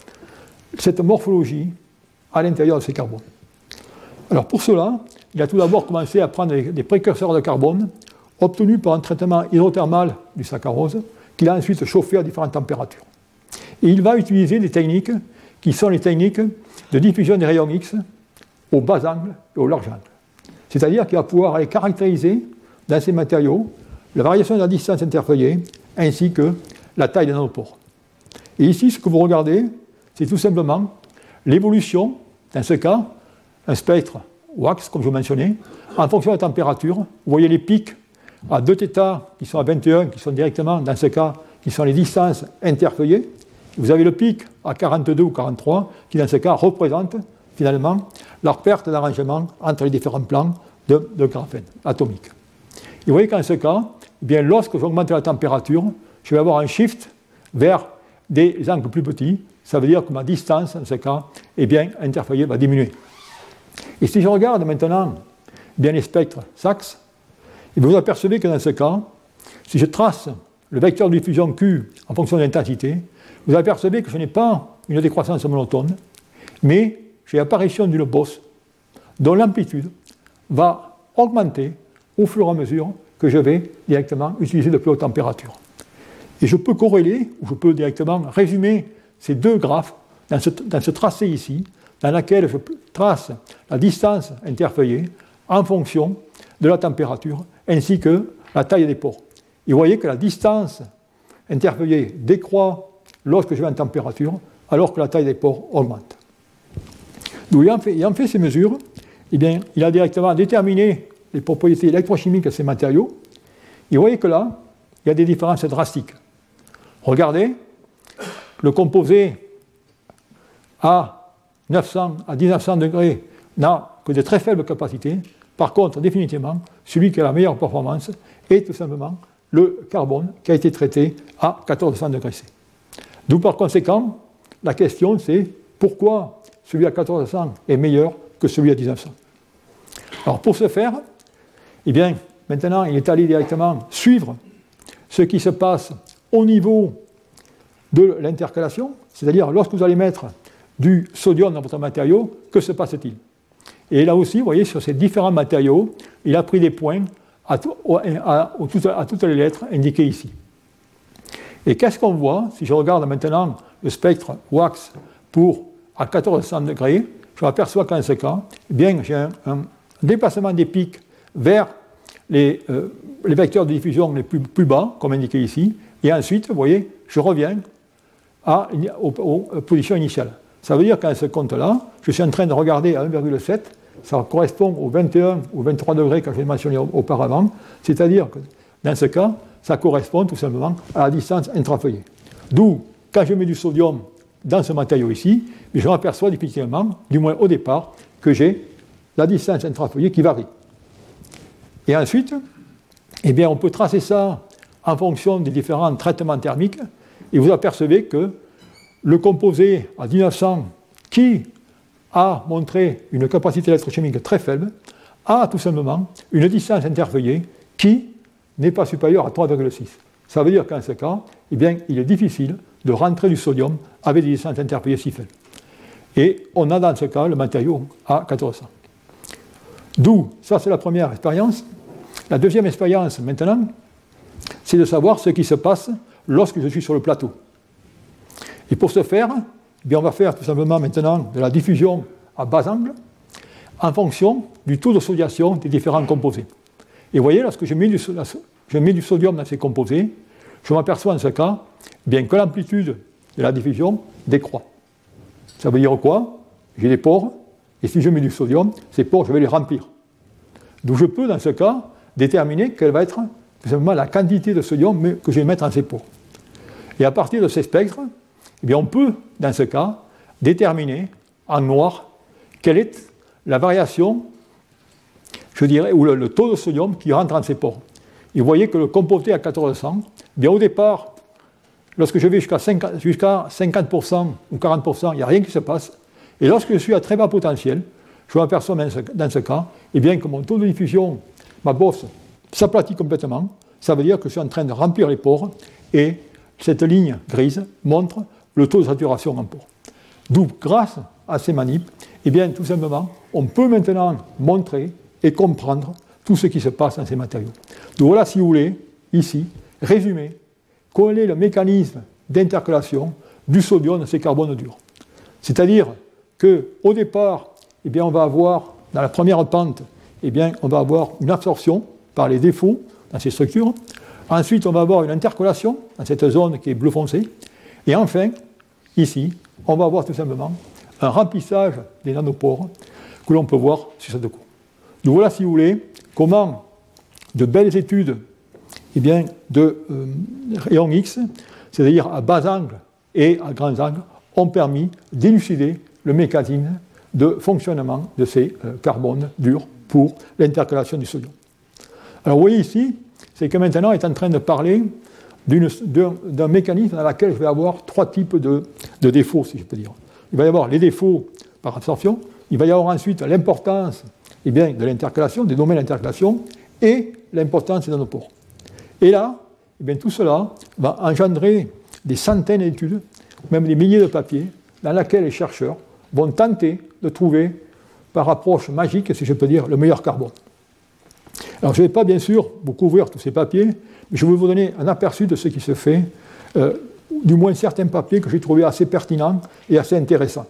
cette morphologie à l'intérieur de ces carbones. Alors, pour cela, il a tout d'abord commencé à prendre des précurseurs de carbone obtenus par un traitement hydrothermal du saccharose, qu'il a ensuite chauffé à différentes températures. Et il va utiliser des techniques qui sont les techniques de diffusion des rayons X au bas angle et au large angle. C'est-à-dire qu'il va pouvoir aller caractériser dans ces matériaux la variation de la distance interfeuillée ainsi que la taille des nanopores. Et ici, ce que vous regardez, c'est tout simplement l'évolution, dans ce cas, un spectre wax, comme je vous mentionnais, en fonction de la température. Vous voyez les pics à deux θ qui sont à vingt et un, qui sont directement, dans ce cas, qui sont les distances interfeuillées. Vous avez le pic à quarante-deux ou quarante-trois, qui dans ce cas représente finalement leur perte d'arrangement entre les différents plans de, de graphène atomique. Et vous voyez qu'en ce cas, eh bien, lorsque j'augmente la température, je vais avoir un shift vers des angles plus petits. Ça veut dire que ma distance, dans ce cas, eh bien, interfeuillée va diminuer. Et si je regarde maintenant eh bien, les spectres Sachs, et vous apercevez que dans ce cas, si je trace le vecteur de diffusion Q en fonction de l'intensité, vous apercevez que je n'ai pas une décroissance monotone, mais j'ai l'apparition d'une bosse dont l'amplitude va augmenter au fur et à mesure que je vais directement utiliser de plus hautes températures. Et je peux corréler, ou je peux directement résumer ces deux graphes dans ce, dans ce tracé ici, dans lequel je trace la distance interfeuillée en fonction de la température, ainsi que la taille des pores. Et vous voyez que la distance interfeuillée décroît lorsque je vais en température, alors que la taille des pores augmente. Donc, ayant fait, ayant fait ces mesures, eh bien, il a directement déterminé les propriétés électrochimiques de ces matériaux. Et vous voyez que là, il y a des différences drastiques. Regardez, le composé à neuf cents à mille neuf cents degrés n'a que de très faibles capacités. Par contre, définitivement, celui qui a la meilleure performance est tout simplement le carbone qui a été traité à quatorze cents degrés C. D'où par conséquent, la question c'est pourquoi celui à quatorze cents est meilleur que celui à mille neuf cents. Alors pour ce faire, eh bien, maintenant il est allé directement suivre ce qui se passe au niveau de l'intercalation, c'est-à-dire lorsque vous allez mettre du sodium dans votre matériau, que se passe-t-il? Et là aussi, vous voyez, sur ces différents matériaux, il a pris des points à, tout, à, à, à toutes les lettres indiquées ici. Et qu'est-ce qu'on voit si je regarde maintenant le spectre wax pour à quatorze cents degrés, je m'aperçois qu'en ce cas, eh bien, j'ai un, un déplacement des pics vers les, euh, les vecteurs de diffusion les plus, plus bas, comme indiqué ici, et ensuite, vous voyez, je reviens à, aux, aux positions initiales. Ça veut dire qu'à ce compte-là, je suis en train de regarder à un virgule sept, ça correspond au vingt et un ou vingt-trois degrés que j'ai mentionné auparavant, c'est-à-dire que dans ce cas, ça correspond tout simplement à la distance intrafeuillée. D'où, quand je mets du sodium dans ce matériau ici, je m'aperçois définitivement, du moins au départ, que j'ai la distance intrafeuillée qui varie. Et ensuite, eh bien, on peut tracer ça en fonction des différents traitements thermiques, et vous apercevez que le composé à dix-neuf cents, qui a montré une capacité électrochimique très faible, a tout simplement une distance interfeuillée qui n'est pas supérieure à trois virgule six. Ça veut dire qu'en ce cas, eh bien, il est difficile de rentrer du sodium avec des distances interfeuillées si faibles. Et on a dans ce cas le matériau à quatorze cents. D'où, ça c'est la première expérience. La deuxième expérience maintenant, c'est de savoir ce qui se passe lorsque je suis sur le plateau. Et pour ce faire, eh bien, on va faire tout simplement maintenant de la diffusion à bas angle en fonction du taux de sodiation des différents composés. Et vous voyez, lorsque je mets du, je mets du sodium dans ces composés, je m'aperçois en ce cas eh bien, que l'amplitude de la diffusion décroît. Ça veut dire quoi? J'ai des pores, et si je mets du sodium, ces pores, je vais les remplir. D'où je peux, dans ce cas, déterminer quelle va être tout simplement la quantité de sodium que je vais mettre dans ces pores. Et à partir de ces spectres, eh bien, on peut, dans ce cas, déterminer en noir quelle est la variation, je dirais, ou le, le taux de sodium qui rentre dans ces pores. Et vous voyez que le composé à quatorze cents, eh bien, au départ, lorsque je vais jusqu'à cinquante, jusqu'à cinquante pour cent ou quarante pour cent, il n'y a rien qui se passe. Et lorsque je suis à très bas potentiel, je m'aperçois dans ce, dans ce cas, eh bien, que mon taux de diffusion, ma bosse, s'aplatit complètement. Ça veut dire que je suis en train de remplir les pores et cette ligne grise montre le taux de saturation en pores. D'où, grâce à ces manips, eh bien, tout simplement, on peut maintenant montrer et comprendre tout ce qui se passe dans ces matériaux. Donc voilà, si vous voulez, ici, résumé, quel est le mécanisme d'intercalation du sodium dans ces carbones durs. C'est-à-dire qu'au départ, eh bien, on va avoir, dans la première pente, eh bien, on va avoir une absorption par les défauts dans ces structures. Ensuite, on va avoir une intercalation dans cette zone qui est bleu foncé. Et enfin, ici, on va avoir tout simplement un remplissage des nanopores que l'on peut voir sur cette courbe. Donc voilà, si vous voulez, comment de belles études eh bien, de euh, rayons X, c'est-à-dire à bas angle et à grands angles, ont permis d'élucider le mécanisme de fonctionnement de ces euh, carbones durs pour l'intercalation du sodium. Alors vous voyez ici, c'est que maintenant on est en train de parler d'une, d'un, d'un mécanisme dans lequel je vais avoir trois types de, de défauts, si je peux dire. Il va y avoir les défauts par absorption, il va y avoir ensuite l'importance eh bien, de l'intercalation, des domaines d'intercalation, et l'importance des nanopores. Et là, eh bien, tout cela va engendrer des centaines d'études, même des milliers de papiers, dans lesquels les chercheurs vont tenter de trouver, par approche magique, si je peux dire, le meilleur carbone. Alors, je ne vais pas, bien sûr, vous couvrir tous ces papiers, mais je vais vous donner un aperçu de ce qui se fait, euh, du moins certains papiers que j'ai trouvés assez pertinents et assez intéressants.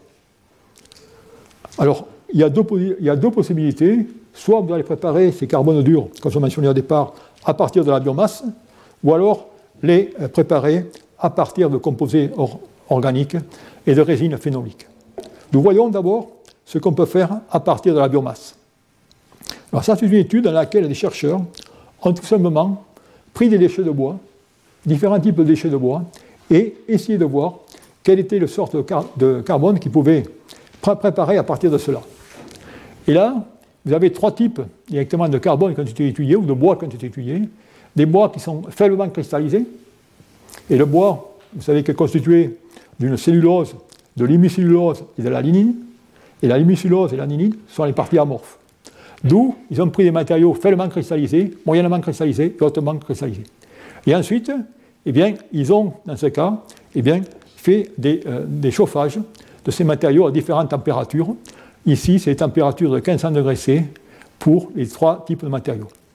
Alors, il y a deux, il y a deux possibilités. Soit vous allez préparer ces carbones durs, comme je mentionnais au départ, à partir de la biomasse, ou alors les préparer à partir de composés or- organiques et de résines phénoliques. Nous voyons d'abord ce qu'on peut faire à partir de la biomasse. Alors ça, c'est une étude dans laquelle les chercheurs ont tout simplement pris des déchets de bois, différents types de déchets de bois, et essayé de voir quelle était la sorte de, car- de carbone qu'ils pouvaient pr- préparer à partir de cela. Et là, vous avez trois types directement de carbone qui ont été étudiés, ou de bois qui ont été étudiés. Des bois qui sont faiblement cristallisés. Et le bois, vous savez, qui est constitué d'une cellulose, de l'hémicellulose et de la lignine. Et la hémicellulose et la lignine sont les parties amorphes. D'où ils ont pris des matériaux faiblement cristallisés, moyennement cristallisés et hautement cristallisés. Et ensuite, eh bien, ils ont, dans ce cas, eh bien, fait des, euh, des chauffages de ces matériaux à différentes températures. Ici, c'est les températures de quinze cents degrés C pour les trois types de matériaux.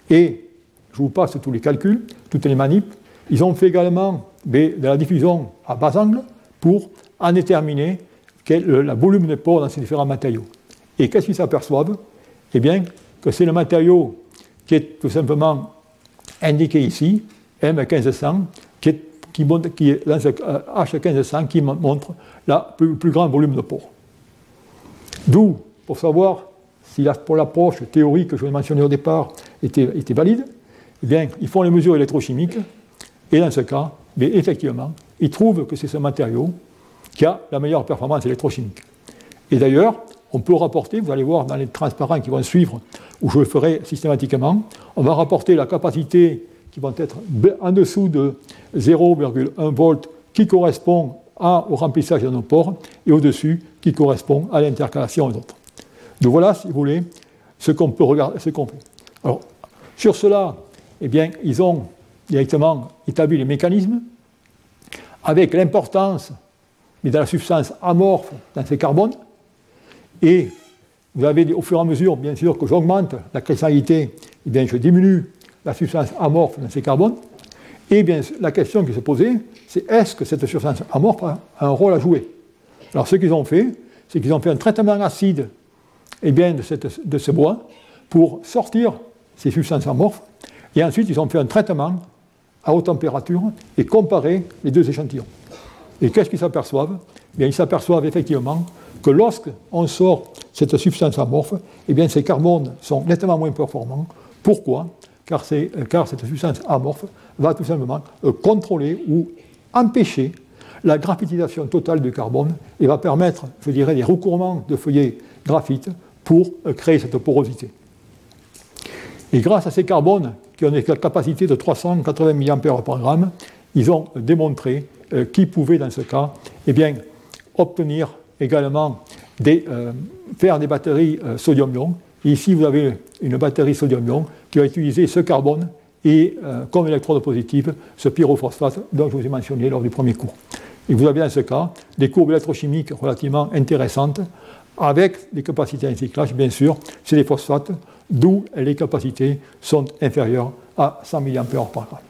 Et je vous passe tous les calculs, toutes les manips. Ils ont fait également de la diffusion à bas angle pour en déterminer quel, le, le volume de pores dans ces différents matériaux. Et qu'est-ce qu'ils s'aperçoivent? Eh bien, que c'est le matériau qui est tout simplement indiqué ici, M mille cinq cents, qui est, qui montre, qui est dans ce H mille cinq cents qui montre le plus, plus grand volume de pores. D'où, pour savoir si la, pour l'approche théorique que je vous ai mentionnée au départ était, était valide, eh bien, ils font les mesures électrochimiques, et dans ce cas, mais effectivement, ils trouvent que c'est ce matériau qui a la meilleure performance électrochimique. Et d'ailleurs, on peut rapporter, vous allez voir dans les transparents qui vont suivre, où je le ferai systématiquement, on va rapporter la capacité qui va être en dessous de zéro virgule un volts qui correspond à, au remplissage de nos pores, et au-dessus qui correspond à l'intercalation et d'autres. Donc voilà, si vous voulez, ce qu'on peut regarder, ce qu'on fait. Alors, sur cela, eh bien, ils ont directement établi les mécanismes avec l'importance de la substance amorphe dans ces carbones. Et vous avez, au fur et à mesure, bien sûr, que j'augmente la cristallalité, eh bien, je diminue la substance amorphe dans ces carbones. Et bien, la question qui se posait, c'est est-ce que cette substance amorphe a un rôle à jouer? Alors, ce qu'ils ont fait, c'est qu'ils ont fait un traitement acide eh bien, de, cette, de ce bois pour sortir ces substances amorphes. Et ensuite, ils ont fait un traitement à haute température et comparer les deux échantillons. Et qu'est-ce qu'ils s'aperçoivent? Eh bien, ils s'aperçoivent effectivement que lorsqu'on sort cette substance amorphe, eh bien, ces carbones sont nettement moins performants. Pourquoi? Car, c'est, car cette substance amorphe va tout simplement euh, contrôler ou empêcher la graphitisation totale du carbone et va permettre, je dirais, des recouvrements de feuillets graphite pour euh, créer cette porosité. Et grâce à ces carbones qui ont une capacité de trois cent quatre-vingts milliampères par gramme, ils ont démontré euh, qu'ils pouvaient, dans ce cas, eh bien, obtenir également des, euh, faire des batteries euh, sodium-ion. Ici, vous avez une batterie sodium-ion qui va utiliser ce carbone et, euh, comme électrode positive, ce pyrophosphate dont je vous ai mentionné lors du premier cours. Et vous avez dans ce cas des courbes électrochimiques relativement intéressantes avec des capacités en cyclage, bien sûr, c'est des phosphates, d'où les capacités sont inférieures à cent milliampères par gramme.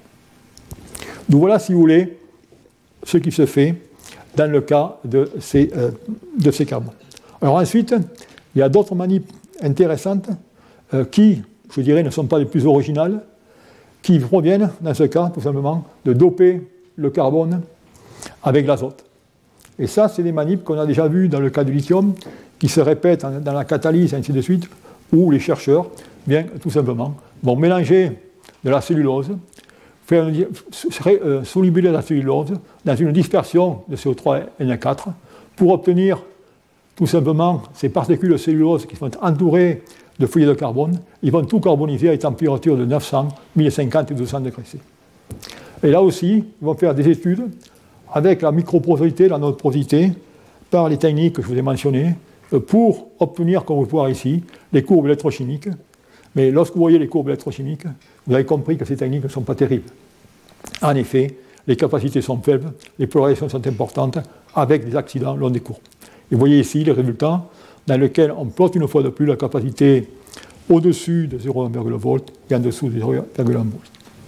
Donc voilà, si vous voulez, ce qui se fait dans le cas de ces, euh, de ces carbones. Alors ensuite, il y a d'autres manips intéressantes euh, qui, je dirais, ne sont pas les plus originales, qui proviennent, dans ce cas, tout simplement, de doper le carbone avec l'azote. Et ça, c'est des manips qu'on a déjà vues dans le cas du lithium, qui se répètent dans la catalyse, ainsi de suite, où les chercheurs, bien, tout simplement, vont mélanger de la cellulose, faire une, euh, solubiler la cellulose dans une dispersion de C O trois N quatre pour obtenir tout simplement ces particules de cellulose qui sont entourées de feuillets de carbone. Ils vont tout carboniser à une température de neuf cents, mille cinquante et deux cents degrés C. Et là aussi, ils vont faire des études avec la microporosité, la nanoporosité, par les techniques que je vous ai mentionnées, pour obtenir, comme vous pouvez voir ici, les courbes électrochimiques. Mais lorsque vous voyez les courbes électrochimiques, vous avez compris que ces techniques ne sont pas terribles. En effet, les capacités sont faibles, les polarisations sont importantes, avec des accidents long des courbes. Et vous voyez ici les résultats dans lesquels on plotte une fois de plus la capacité au-dessus de zéro virgule un volts et en dessous de zéro virgule un volts.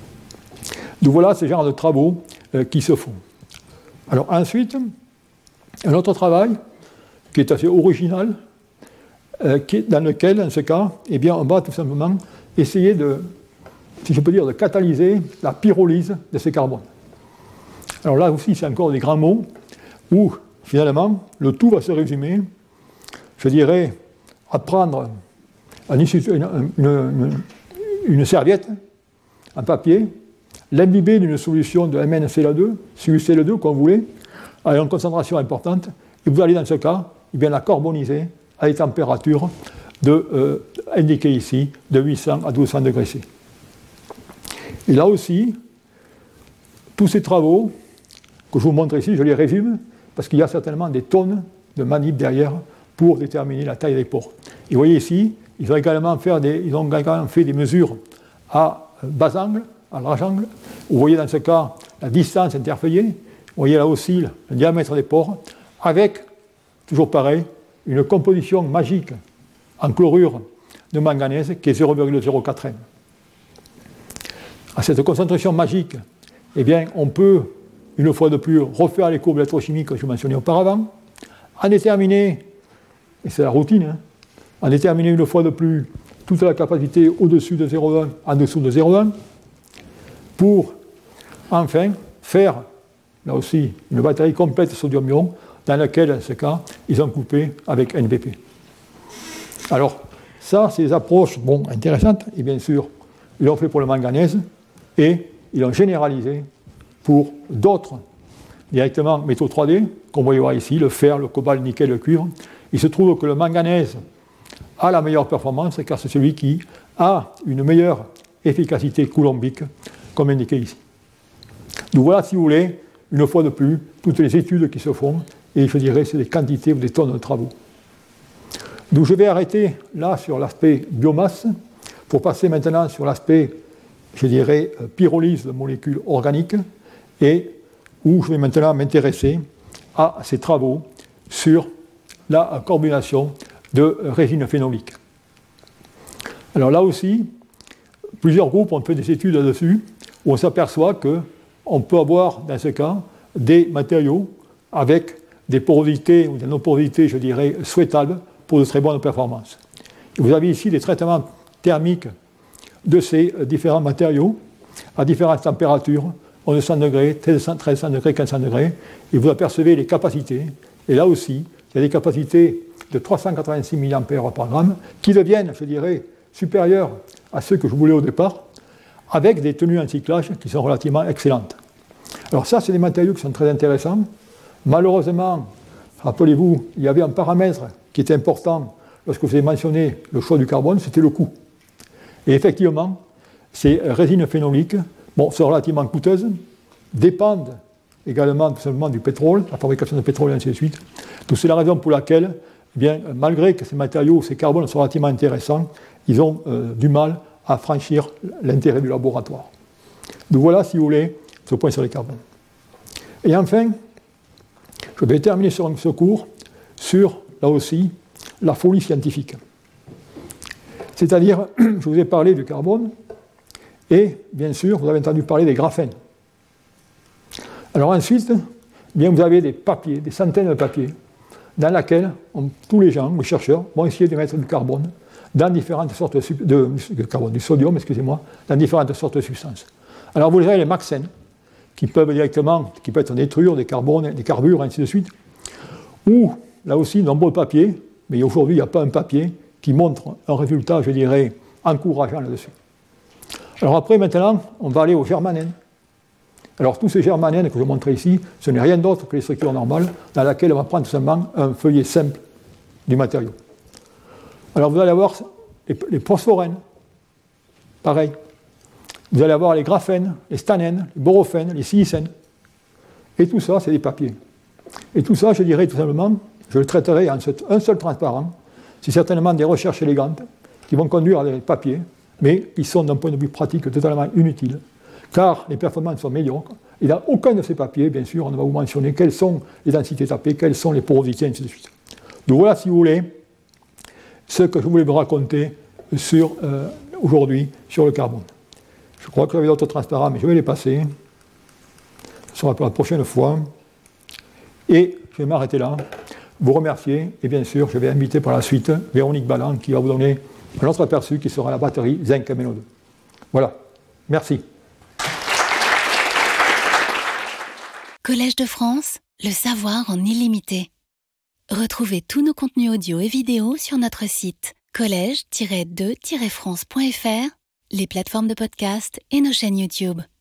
Donc voilà ce genre de travaux euh, qui se font. Alors ensuite, un autre travail qui est assez original, euh, qui est dans lequel, dans ce cas, eh bien, on va tout simplement essayer de, si je peux dire, de catalyser la pyrolyse de ces carbones. Alors là aussi, c'est encore des grands mots, où finalement, le tout va se résumer, je dirais, à prendre un, une, une, une serviette, un papier, l'imbiber d'une solution de M n C L deux, C u C L deux, comme vous voulez, à une concentration importante, et vous allez dans ce cas, eh bien, la carboniser à des températures de, euh, indiquées ici, de huit cents à douze cents degrés C. Et là aussi, tous ces travaux que je vous montre ici, je les résume, parce qu'il y a certainement des tonnes de manips derrière pour déterminer la taille des pores. Et vous voyez ici, ils ont également fait des, ils ont également fait des mesures à bas angle, à large angle. Vous voyez dans ce cas la distance interfeuillée, vous voyez là aussi le diamètre des pores, avec, toujours pareil, une composition magique en chlorure de manganèse qui est zéro virgule zéro quatre M. à cette concentration magique, eh bien, on peut, une fois de plus, refaire les courbes électrochimiques que je mentionnais auparavant, en déterminer, et c'est la routine, hein, en déterminer une fois de plus toute la capacité au-dessus de zéro virgule un, en dessous de zéro virgule un, pour enfin faire, là aussi, une batterie complète sodium-ion, dans laquelle, dans ce cas, ils ont coupé avec N B P. Alors, ça, c'est des approches bon, intéressantes, et bien sûr, ils l'ont fait pour le manganèse, et ils l'ont généralisé pour d'autres, directement métaux trois D, qu'on voit voir ici, le fer, le cobalt, le nickel, le cuivre. Il se trouve que le manganèse a la meilleure performance, car c'est celui qui a une meilleure efficacité coulombique, comme indiqué ici. Donc voilà, si vous voulez, une fois de plus, toutes les études qui se font, et je dirais c'est des quantités ou des tonnes de travaux. Donc je vais arrêter là sur l'aspect biomasse, pour passer maintenant sur l'aspect, je dirais, pyrolyse de molécules organiques, et où je vais maintenant m'intéresser à ces travaux sur la combination de résine phénolique. Alors là aussi, plusieurs groupes ont fait des études là-dessus, où on s'aperçoit qu'on peut avoir, dans ce cas, des matériaux avec des porosités, ou des non-porosités, je dirais, souhaitables pour de très bonnes performances. Et vous avez ici des traitements thermiques de ces différents matériaux à différentes températures, onze cents degrés, treize cents degrés, quinze cents degrés, et vous apercevez les capacités. Et là aussi, il y a des capacités de trois cent quatre-vingt-six milliampères par gramme qui deviennent, je dirais, supérieures à ceux que je voulais au départ, avec des tenues en cyclage qui sont relativement excellentes. Alors ça, c'est des matériaux qui sont très intéressants. Malheureusement, rappelez-vous, il y avait un paramètre qui était important lorsque vous avez mentionné le choix du carbone, c'était le coût. Et effectivement, ces résines phénoliques, bon, sont relativement coûteuses, dépendent également tout simplement du pétrole, la fabrication de pétrole et ainsi de suite. Donc c'est la raison pour laquelle, eh bien, malgré que ces matériaux, ces carbones sont relativement intéressants, ils ont euh, du mal à franchir l'intérêt du laboratoire. Donc voilà, si vous voulez, ce point sur les carbones. Et enfin, je vais terminer sur ce cours sur, là aussi, la folie scientifique. C'est-à-dire, je vous ai parlé du carbone, et bien sûr, vous avez entendu parler des graphènes. Alors ensuite, bien, vous avez des papiers, des centaines de papiers, dans lesquels on, tous les gens, les chercheurs, vont essayer de mettre du carbone dans différentes sortes de, de, de carbone, du sodium, excusez-moi, dans différentes sortes de substances. Alors vous avez les maxènes, qui peuvent directement, qui peuvent être des nitrures, des carbones, des carbures, ainsi de suite, ou, là aussi, de nombreux papiers, mais aujourd'hui, il n'y a pas un papier qui montre un résultat, je dirais, encourageant là-dessus. Alors après, maintenant, on va aller aux germanènes. Alors tous ces germanènes que je montrais ici, ce n'est rien d'autre que les structures normales dans lesquelles on va prendre tout simplement un feuillet simple du matériau. Alors vous allez avoir les, les phosphorènes, pareil. Vous allez avoir les graphènes, les stanènes, les borophènes, les silicènes. Et tout ça, c'est des papiers. Et tout ça, je dirais tout simplement, je le traiterai en un seul transparent. C'est certainement des recherches élégantes qui vont conduire à des papiers, mais qui sont d'un point de vue pratique totalement inutiles, car les performances sont médiocres. Et dans aucun de ces papiers, bien sûr, on va vous mentionner quelles sont les densités tapées, quelles sont les porosités, ainsi de suite. Donc voilà, si vous voulez, ce que je voulais vous raconter sur, euh, aujourd'hui sur le carbone. Je crois que j'avais d'autres transparents, mais je vais les passer. Ce sera pour la prochaine fois. Et je vais m'arrêter là, vous remercier, et bien sûr, je vais inviter par la suite Véronique Balland qui va vous donner un autre aperçu qui sera la batterie zinc M N O deux. Voilà, merci. Collège de France, le savoir en illimité. Retrouvez tous nos contenus audio et vidéo sur notre site collège tiret deux tiret france point f r, les plateformes de podcast et nos chaînes YouTube.